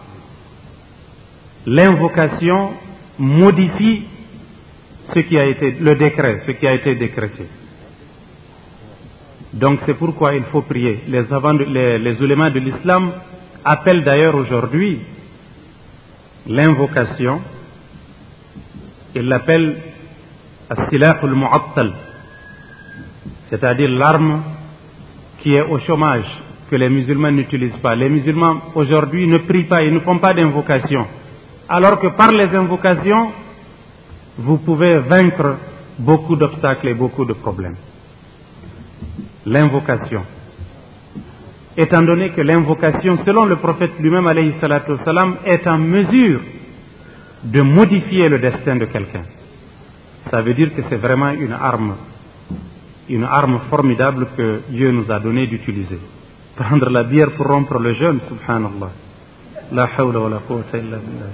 L'invocation modifie ce qui a été le décret, ce qui a été décrété. Donc c'est pourquoi il faut prier. Les savants, les, les ulémas de l'islam appellent d'ailleurs aujourd'hui l'invocation, ils l'appellent as-silah al-mu'attal, c'est-à-dire l'arme qui est au chômage, que les musulmans n'utilisent pas. Les musulmans aujourd'hui ne prient pas, ils ne font pas d'invocation. Alors que par les invocations, vous pouvez vaincre beaucoup d'obstacles et beaucoup de problèmes. L'invocation. Étant donné que l'invocation, selon le prophète lui-même, alayhi salatu wassalam, est en mesure de modifier le destin de quelqu'un. Ça veut dire que c'est vraiment une arme, une arme formidable que Dieu nous a donné d'utiliser. Prendre la bière pour rompre le jeûne, subhanallah. La hawla wa la quwwata illa billah.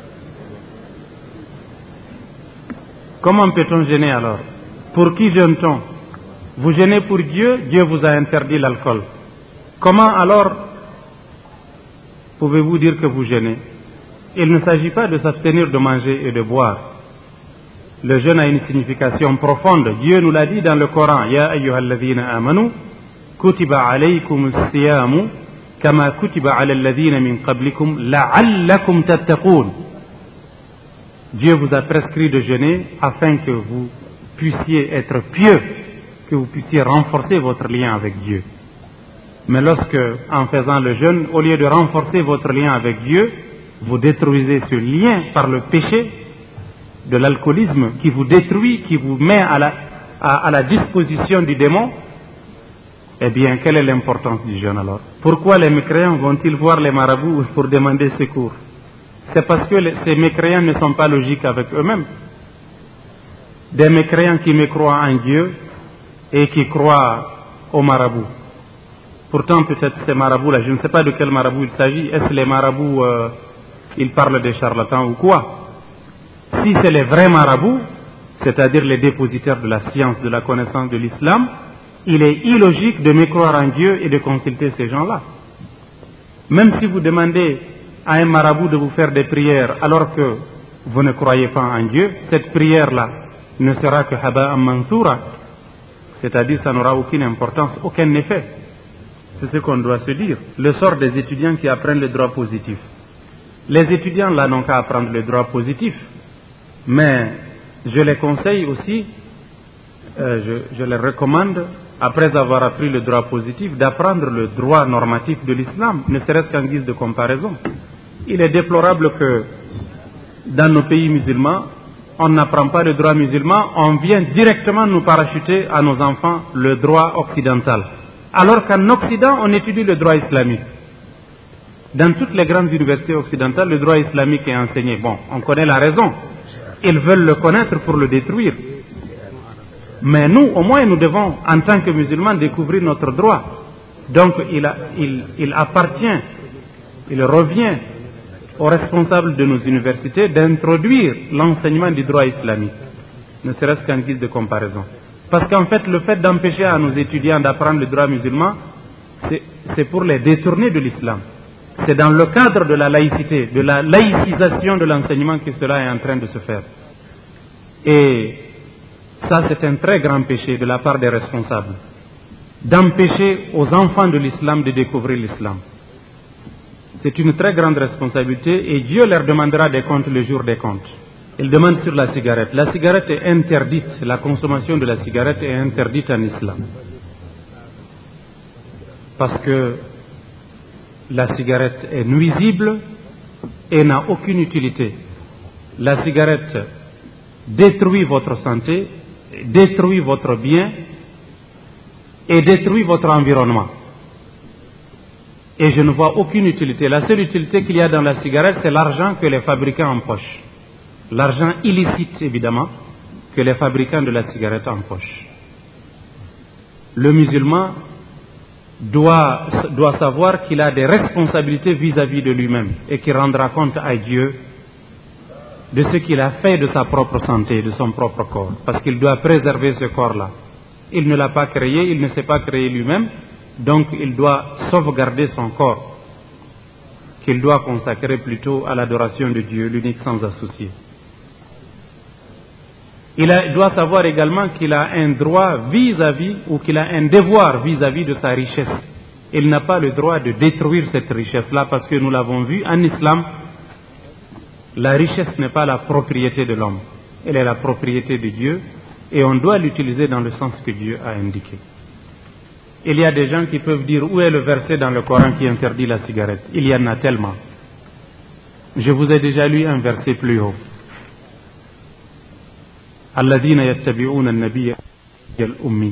Comment peut-on jeûner alors? Pour qui jeûne-t-on? Vous jeûnez pour Dieu, Dieu vous a interdit l'alcool. Comment alors pouvez-vous dire que vous jeûnez? Il ne s'agit pas de s'abstenir de manger et de boire. Le jeûne a une signification profonde. Dieu nous l'a dit dans le Coran. Ya ayyuhalladhina amanu kutiba alaykumus siyamu kama kutiba ala alladhina min qablikum la'allakum tattaqun. Dieu vous a prescrit de jeûner afin que vous puissiez être pieux, que vous puissiez renforcer votre lien avec Dieu. Mais lorsque, en faisant le jeûne, au lieu de renforcer votre lien avec Dieu, vous détruisez ce lien par le péché de l'alcoolisme qui vous détruit, qui vous met à la, à, à la disposition du démon, eh bien, quelle est l'importance du jeûne alors? Pourquoi les mécréants vont-ils voir les marabouts pour demander secours? C'est parce que les, ces mécréants ne sont pas logiques avec eux-mêmes. Des mécréants qui mécroient en Dieu et qui croient aux marabouts. Pourtant, peut-être ces marabouts-là, je ne sais pas de quel marabout il s'agit. Est-ce les marabouts, euh, ils parlent des charlatans ou quoi? Si c'est les vrais marabouts, c'est-à-dire les dépositaires de la science, de la connaissance de l'islam, il est illogique de mécroire en Dieu et de consulter ces gens-là. Même si vous demandez à un marabout de vous faire des prières alors que vous ne croyez pas en Dieu, cette prière-là ne sera que haba'an mansoura, c'est-à-dire ça n'aura aucune importance, aucun effet. C'est ce qu'on doit se dire. Le sort des étudiants qui apprennent le droit positif. Les étudiants là n'ont qu'à apprendre le droit positif, mais je les conseille aussi, euh, je, je les recommande, après avoir appris le droit positif, d'apprendre le droit normatif de l'islam, ne serait-ce qu'en guise de comparaison. Il est déplorable que dans nos pays musulmans, on n'apprend pas le droit musulman, on vient directement nous parachuter à nos enfants le droit occidental. Alors qu'en Occident, on étudie le droit islamique. Dans toutes les grandes universités occidentales, le droit islamique est enseigné. Bon, on connaît la raison. Ils veulent le connaître pour le détruire. Mais nous, au moins, nous devons, en tant que musulmans, découvrir notre droit. Donc, il, a, il, il appartient, il revient aux responsables de nos universités d'introduire l'enseignement du droit islamique, ne serait-ce qu'en guise de comparaison. Parce qu'en fait, le fait d'empêcher à nos étudiants d'apprendre le droit musulman, c'est pour les détourner de l'islam. C'est dans le cadre de la laïcité, de la laïcisation de l'enseignement que cela est en train de se faire. Et ça, c'est un très grand péché de la part des responsables, d'empêcher aux enfants de l'islam de découvrir l'islam. C'est une très grande responsabilité et Dieu leur demandera des comptes le jour des comptes. Il demande sur la cigarette. La cigarette est interdite, la consommation de la cigarette est interdite en islam. Parce que la cigarette est nuisible et n'a aucune utilité. La cigarette détruit votre santé, détruit votre bien et détruit votre environnement. Et je ne vois aucune utilité. La seule utilité qu'il y a dans la cigarette, c'est l'argent que les fabricants empochent. L'argent illicite, évidemment, que les fabricants de la cigarette empochent. Le musulman doit, doit savoir qu'il a des responsabilités vis-à-vis de lui-même et qu'il rendra compte à Dieu de ce qu'il a fait de sa propre santé, de son propre corps. Parce qu'il doit préserver ce corps-là. Il ne l'a pas créé, il ne s'est pas créé lui-même, donc il doit sauvegarder son corps, qu'il doit consacrer plutôt à l'adoration de Dieu, l'unique sans associé. Il, a, il doit savoir également qu'il a un droit vis-à-vis, ou qu'il a un devoir vis-à-vis de sa richesse. Il n'a pas le droit de détruire cette richesse-là, parce que nous l'avons vu en islam, la richesse n'est pas la propriété de l'homme, elle est la propriété de Dieu, et on doit l'utiliser dans le sens que Dieu a indiqué. Il y a des gens qui peuvent dire où est le verset dans le Coran qui interdit la cigarette. Il y en a tellement. Je vous ai déjà lu un verset plus haut. الذين يتبعون النبي الأمي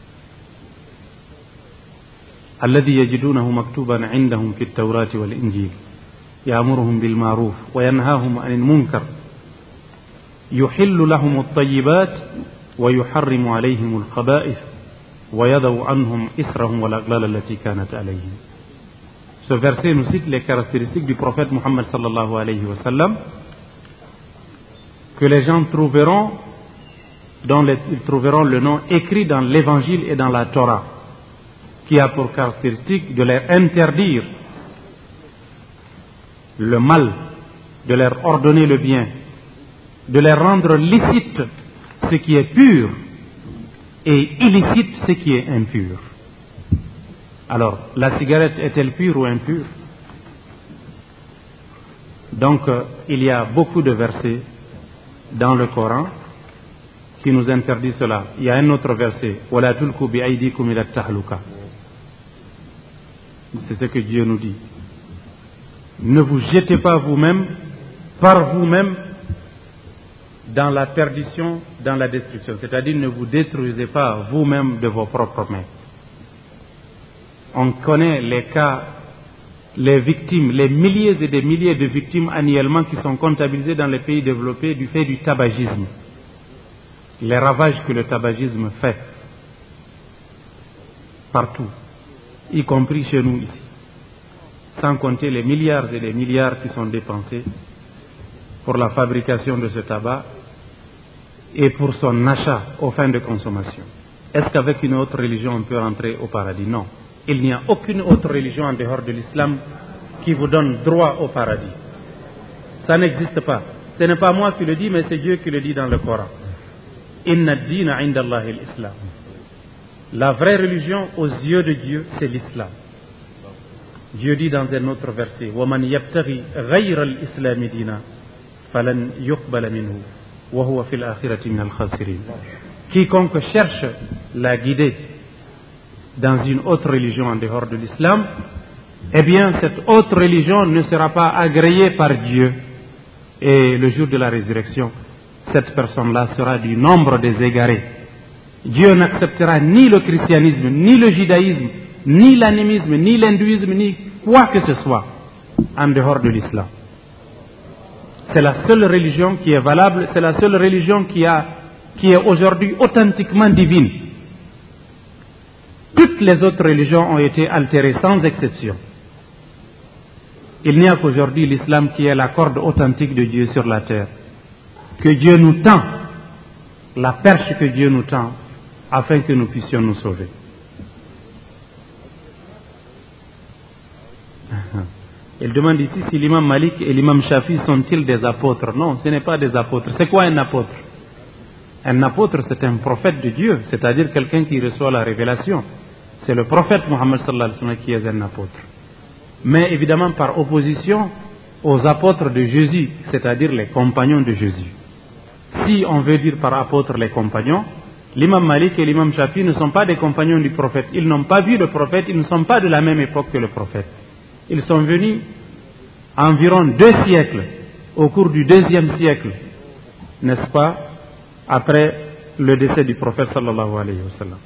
الذي يجدونه مكتوبا عندهم في التوراة والإنجيل يأمرهم بالمعروف وينهاهم عن المنكر يحل لهم الطيبات ويحرم عليهم الخبائث ويضع عنهم إسرهم والأغلال التي كانت عليهم. Ce verset nous cite les caractéristiques du prophète Muhammad sallallahu alayhi wa sallam que les gens trouveront, dont les, ils trouveront le nom écrit dans l'évangile et dans la Torah, qui a pour caractéristique de leur interdire le mal, de leur ordonner le bien, de leur rendre licite ce qui est pur et illicite ce qui est impur. Alors, la cigarette est-elle pure ou impure? Donc, euh, il y a beaucoup de versets dans le Coran qui nous interdit cela. Il y a un autre verset, وَلَا تُلْقُوا بِأَيْدِيكُمْ إِلَى التَّهْلُكَةِ. C'est ce que Dieu nous dit. Ne vous jetez pas vous-même, par vous-même, dans la perdition, dans la destruction. C'est-à-dire, ne vous détruisez pas vous-même de vos propres mains. On connaît les cas, les victimes, les milliers et des milliers de victimes annuellement qui sont comptabilisées dans les pays développés du fait du tabagisme. Les ravages que le tabagisme fait partout, y compris chez nous ici. Sans compter les milliards et les milliards qui sont dépensés pour la fabrication de ce tabac et pour son achat aux fins de consommation. Est-ce qu'avec une autre religion on peut rentrer au paradis? Non. Il n'y a aucune autre religion en dehors de l'islam qui vous donne droit au paradis. Ça n'existe pas. Ce n'est pas moi qui le dis, mais c'est Dieu qui le dit dans le Coran. Inna ad-dina 'inda Allahi al-Islam. La vraie religion aux yeux de Dieu, c'est l'islam. Dieu dit dans un autre verset, وَمَنْ يَبْتَغِي غَيْرَ الْإِسْلَامِ دِينًا فَلَنْ يُقْبَلَ مِنْهُ وَهُوَ فِي الْآخِرَةِ مِنَ الْخَاسِرِينَ. Quiconque cherche la guider dans une autre religion en dehors de l'islam, eh bien cette autre religion ne sera pas agréée par Dieu. Et le jour de la résurrection, cette personne-là sera du nombre des égarés. Dieu n'acceptera ni le christianisme, ni le judaïsme, ni l'animisme, ni l'hindouisme, ni quoi que ce soit. en dehors de l'islam. C'est la seule religion qui est valable, c'est la seule religion qui, a, qui est aujourd'hui authentiquement divine. Toutes les autres religions ont été altérées sans exception. Il n'y a qu'aujourd'hui l'islam qui est la corde authentique de Dieu sur la terre. Que Dieu nous tend, la perche que Dieu nous tend, afin que nous puissions nous sauver. Il demande ici si l'imam Malik et l'imam Shafi sont-ils des apôtres. Non, ce n'est pas des apôtres. C'est quoi un apôtre? Un apôtre, c'est un prophète de Dieu, c'est-à-dire quelqu'un qui reçoit la révélation. C'est le prophète Mohammed sallallahu alayhi wa sallam qui est un apôtre. Mais évidemment par opposition aux apôtres de Jésus, c'est-à-dire les compagnons de Jésus. Si on veut dire par apôtres les compagnons, l'imam Malik et l'imam Shafi ne sont pas des compagnons du prophète. Ils n'ont pas vu le prophète, ils ne sont pas de la même époque que le prophète. Ils sont venus environ deux siècles, au cours du deuxième siècle, n'est-ce pas, après le décès du prophète sallallahu alayhi wa sallam.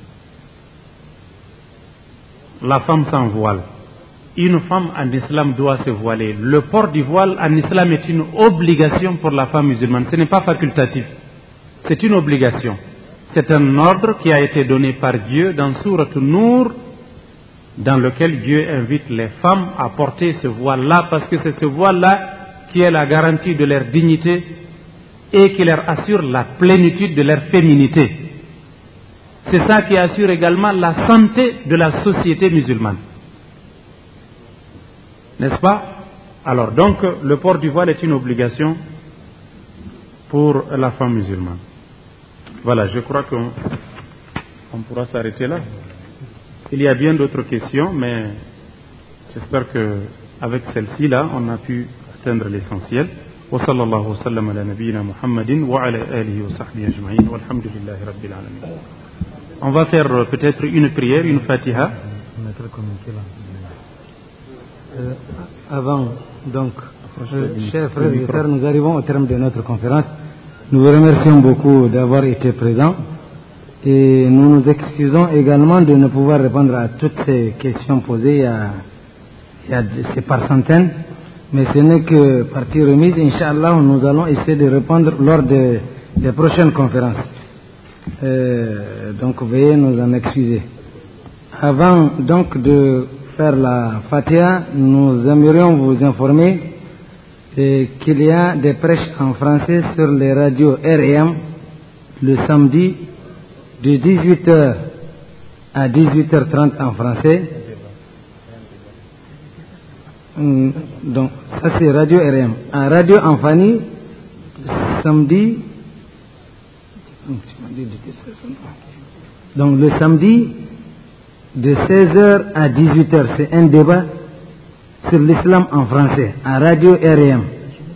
La femme sans voile. Une femme en islam doit se voiler. Le port du voile en islam est une obligation pour la femme musulmane. Ce n'est pas facultatif. C'est une obligation. C'est un ordre qui a été donné par Dieu dans Sourate An-Nur, dans lequel Dieu invite les femmes à porter ce voile-là, parce que c'est ce voile-là qui est la garantie de leur dignité et qui leur assure la plénitude de leur féminité. C'est ça qui assure également la santé de la société musulmane. N'est-ce pas? Alors donc, le port du voile est une obligation pour la femme musulmane. Voilà, je crois qu'on on pourra s'arrêter là. Il y a bien d'autres questions, mais j'espère qu'avec celle-ci là, on a pu atteindre l'essentiel. Wa sallallahu wa sallam ala nabiyyina Muhammadin wa ala alihi wa sahbihi ajma'in walhamdulillahi rabbil alamin. On va faire peut-être une prière, une fatiha. Euh, avant, donc, euh, chers frères et sœurs, nous arrivons au terme de notre conférence. Nous vous remercions beaucoup d'avoir été présents et nous nous excusons également de ne pouvoir répondre à toutes ces questions posées. Il y a, il y a c'est par centaines, mais ce n'est que partie remise. Inch'Allah, nous allons essayer de répondre lors de, des prochaines conférences. Euh, donc, veuillez nous en excuser. Avant donc de faire la Fatiha, nous aimerions vous informer eh, qu'il y a des prêches en français sur les radios R et M le samedi de dix-huit heures à dix-huit heures trente en français. Donc, ça c'est radio R et M. En radio Enfani, samedi, donc le samedi, de seize heures à dix-huit heures, c'est un débat sur l'islam en français, à radio R et M.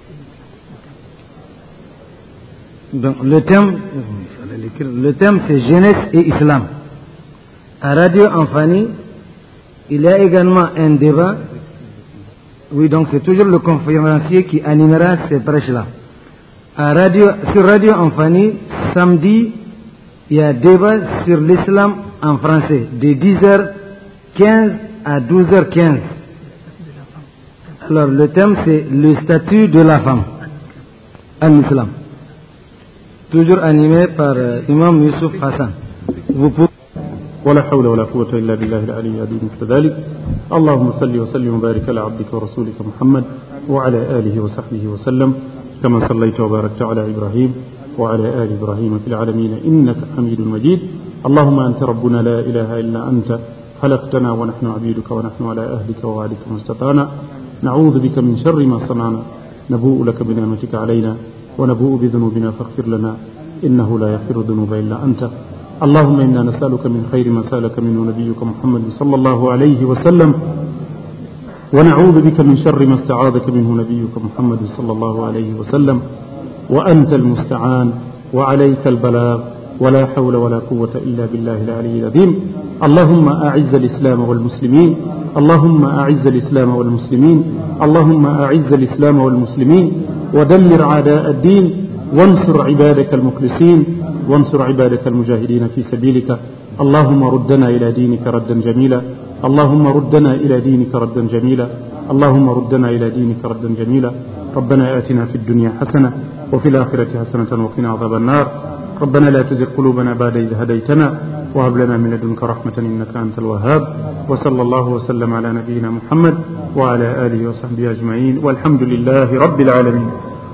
Donc le thème, le thème c'est jeunesse et islam. À radio Enfani, il y a également un débat. Oui, donc c'est toujours le conférencier qui animera ces prêches-là. À radio, sur radio Enfani, samedi, il y a débat sur l'islam en français, de dix heures quinze à douze heures quinze. Alors, le thème, c'est le statut de la femme en islam. Toujours animé par euh, Imam Youssouf Hassan. Vous pouvez... ولا حول ولا قوة إلا بالله العلي العظيم مثل ذلك. اللهم صل وسلم وبارك على عبدك ورسولك محمد وعلى آله وصحبه وسلم كما صليت وباركت على إبراهيم وعلى آل إبراهيم في العالمين إنك حميد مجيد. اللهم أنت ربنا لا إله إلا أنت خلقتنا ونحن عبيدك ونحن على أهلك ووعدك ما استطعنا نعوذ بك من شر ما صنعنا نبوء لك بنعمتك علينا ونبوء بذنوبنا فاغفر لنا إنه لا يغفر الذنوب إلا أنت. اللهم إنا نسألك من خير ما سألك منه نبيك محمد صلى الله عليه وسلم ونعوذ بك من شر ما استعاذك منه نبيك محمد صلى الله عليه وسلم وأنت المستعان وعليك البلاغ ولا حول ولا قوة إلا بالله العلي العظيم. اللهم أعز الإسلام والمسلمين اللهم أعز الإسلام والمسلمين اللهم أعز الإسلام والمسلمين ودمر أعداء الدين وانصر عبادك المخلصين وانصر عبادك المجاهدين في سبيلك. اللهم ردنا إلى دينك ردا جميلا اللهم ردنا إلى دينك ردا جميلا اللهم ردنا إلى دينك ردا جميلا ربنا آتنا في الدنيا حسنة وفي الآخرة حسنة وقنا عذاب النار ربنا لا تزغ قلوبنا بعد إذ هديتنا وهب لنا من لدنك رحمة إنك أنت الوهاب وصلى الله وسلم على نبينا محمد وعلى آله وصحبه أجمعين والحمد لله رب العالمين.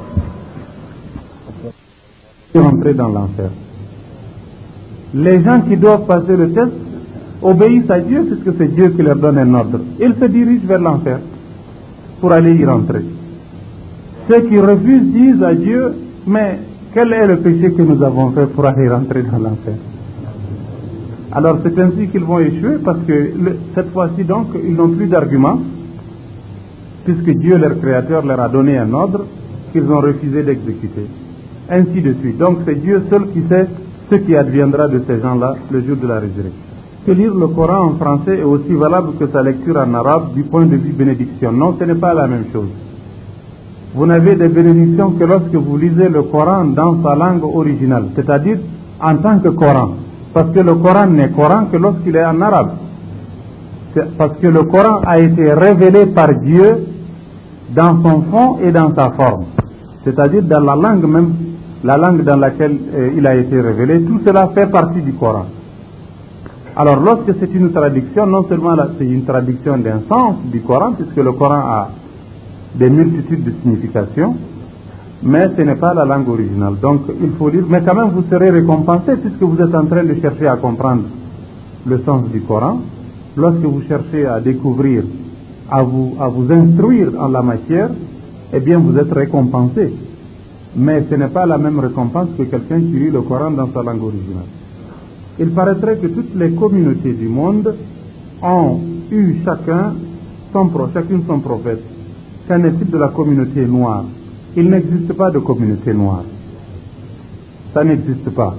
Rentrer dans l'enfer. Les gens qui doivent passer le test obéissent à Dieu puisque c'est Dieu qui leur donne un ordre. Ils se dirigent vers l'enfer pour aller y rentrer. Ceux qui refusent disent à Dieu, mais quel est le péché que nous avons fait pour aller rentrer dans l'enfer? Alors c'est ainsi qu'ils vont échouer parce que le, cette fois-ci donc ils n'ont plus d'arguments puisque Dieu leur créateur leur a donné un ordre qu'ils ont refusé d'exécuter. Ainsi de suite. Donc c'est Dieu seul qui sait ce qui adviendra de ces gens-là le jour de la résurrection. Que lire le Coran en français est aussi valable que sa lecture en arabe du point de vue bénédiction. Non, ce n'est pas la même chose. Vous n'avez de bénédiction que lorsque vous lisez le Coran dans sa langue originale, c'est-à-dire en tant que Coran. Parce que le Coran n'est Coran que lorsqu'il est en arabe. C'est parce que le Coran a été révélé par Dieu dans son fond et dans sa forme. C'est-à-dire dans la langue même, la langue dans laquelle euh, il a été révélé, tout cela fait partie du Coran. Alors lorsque c'est une traduction, non seulement c'est une traduction d'un sens du Coran, puisque le Coran a des multitudes de significations, mais ce n'est pas la langue originale. Donc il faut lire, mais quand même vous serez récompensé puisque vous êtes en train de chercher à comprendre le sens du Coran. Lorsque vous cherchez à découvrir, à vous, à vous instruire en la matière, eh bien vous êtes récompensé. Mais ce n'est pas la même récompense que quelqu'un qui lit le Coran dans sa langue originale. Il paraîtrait que toutes les communautés du monde ont eu chacun son, chacune son prophète. Qu'en est-il de la communauté noire? Il n'existe pas de communauté noire. Ça n'existe pas.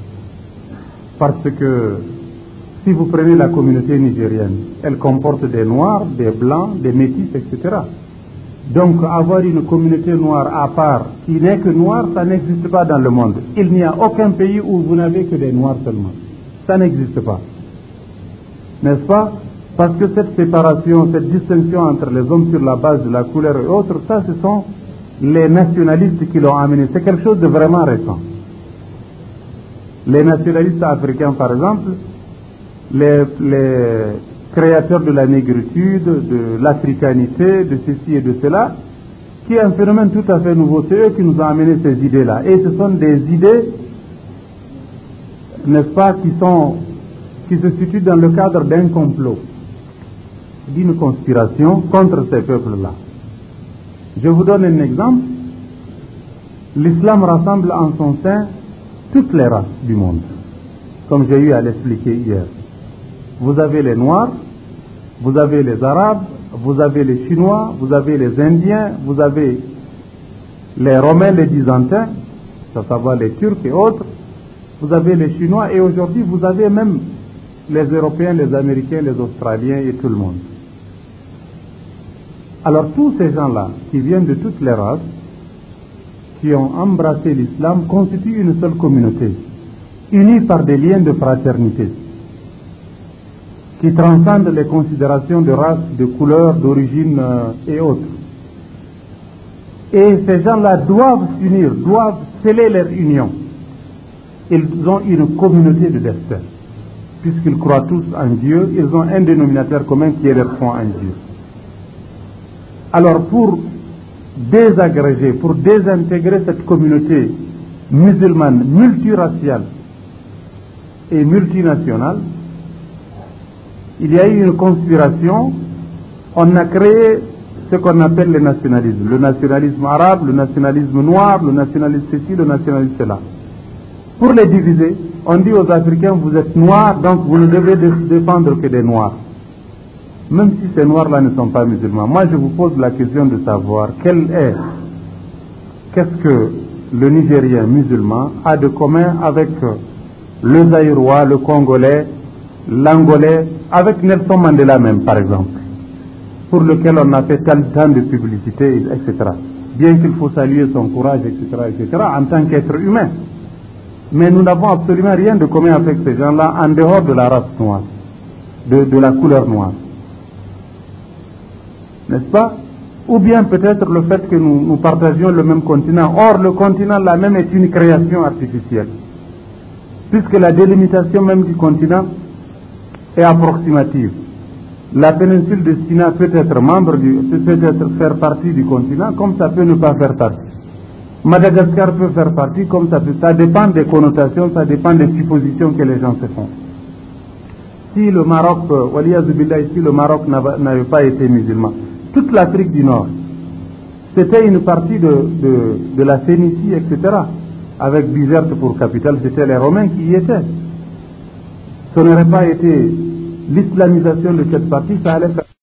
Parce que si vous prenez la communauté nigérienne, elle comporte des noirs, des blancs, des métis, et cetera. Donc avoir une communauté noire à part qui n'est que noire, ça n'existe pas dans le monde. Il n'y a aucun pays où vous n'avez que des noirs seulement. Ça n'existe pas. N'est-ce pas? Parce que cette séparation, cette distinction entre les hommes sur la base de la couleur et autres, ça ce sont les nationalistes qui l'ont amené. C'est quelque chose de vraiment récent. Les nationalistes africains par exemple, les, les créateurs de la négritude, de l'africanité, de ceci et de cela, qui est un phénomène tout à fait nouveau. C'est eux qui nous ont amené ces idées-là. Et ce sont des idées, n'est-ce pas, qui sont, qui se situent dans le cadre d'un complot, d'une conspiration contre ces peuples-là. Je vous donne un exemple. L'islam rassemble en son sein toutes les races du monde, comme j'ai eu à l'expliquer hier. Vous avez les Noirs, vous avez les Arabes, vous avez les Chinois, vous avez les Indiens, vous avez les Romains, les Byzantins, à savoir les Turcs et autres, vous avez les Chinois et aujourd'hui vous avez même les Européens, les Américains, les Australiens et tout le monde. Alors tous ces gens-là qui viennent de toutes les races, qui ont embrassé l'islam, constituent une seule communauté, unie par des liens de fraternité, qui transcendent les considérations de race, de couleur, d'origine euh, et autres. Et ces gens-là doivent s'unir, doivent sceller leur union. Ils ont une communauté de destin. Puisqu'ils croient tous en Dieu, ils ont un dénominateur commun qui est leur foi en Dieu. Alors pour désagréger, pour désintégrer cette communauté musulmane multiraciale et multinationale, il y a eu une conspiration. On a créé ce qu'on appelle le nationalisme. Le nationalisme arabe, le nationalisme noir, le nationalisme ceci, le nationalisme cela. Pour les diviser, on dit aux Africains, vous êtes noirs, donc vous ne devez défendre que des noirs. Même si ces noirs-là ne sont pas musulmans. Moi, je vous pose la question de savoir quel est, qu'est-ce que le Nigérien musulman a de commun avec le Zaïrois, le Congolais, l'Angolais, avec Nelson Mandela même, par exemple, pour lequel on a fait tant de publicité, et cetera. Bien qu'il faut saluer son courage, et cetera, et cetera, en tant qu'être humain. Mais nous n'avons absolument rien de commun avec ces gens-là en dehors de la race noire, de, de la couleur noire. n'est-ce pas? Ou bien peut-être le fait que nous, nous partagions le même continent. Or, le continent là même est une création artificielle, puisque la délimitation même du continent est approximative. La péninsule de Sina peut être membre du, peut être faire partie du continent, comme ça peut ne pas faire partie. Madagascar peut faire partie, comme ça peut. Ça dépend des connotations, ça dépend des suppositions que les gens se font. Si le Maroc, si le Maroc n'avait pas été musulman, toute l'Afrique du Nord, c'était une partie de, de, de la Phénicie, et cetera. Avec Bizerte pour capitale, c'était les Romains qui y étaient. Ce n'aurait pas été l'islamisation de cette partie, ça allait faire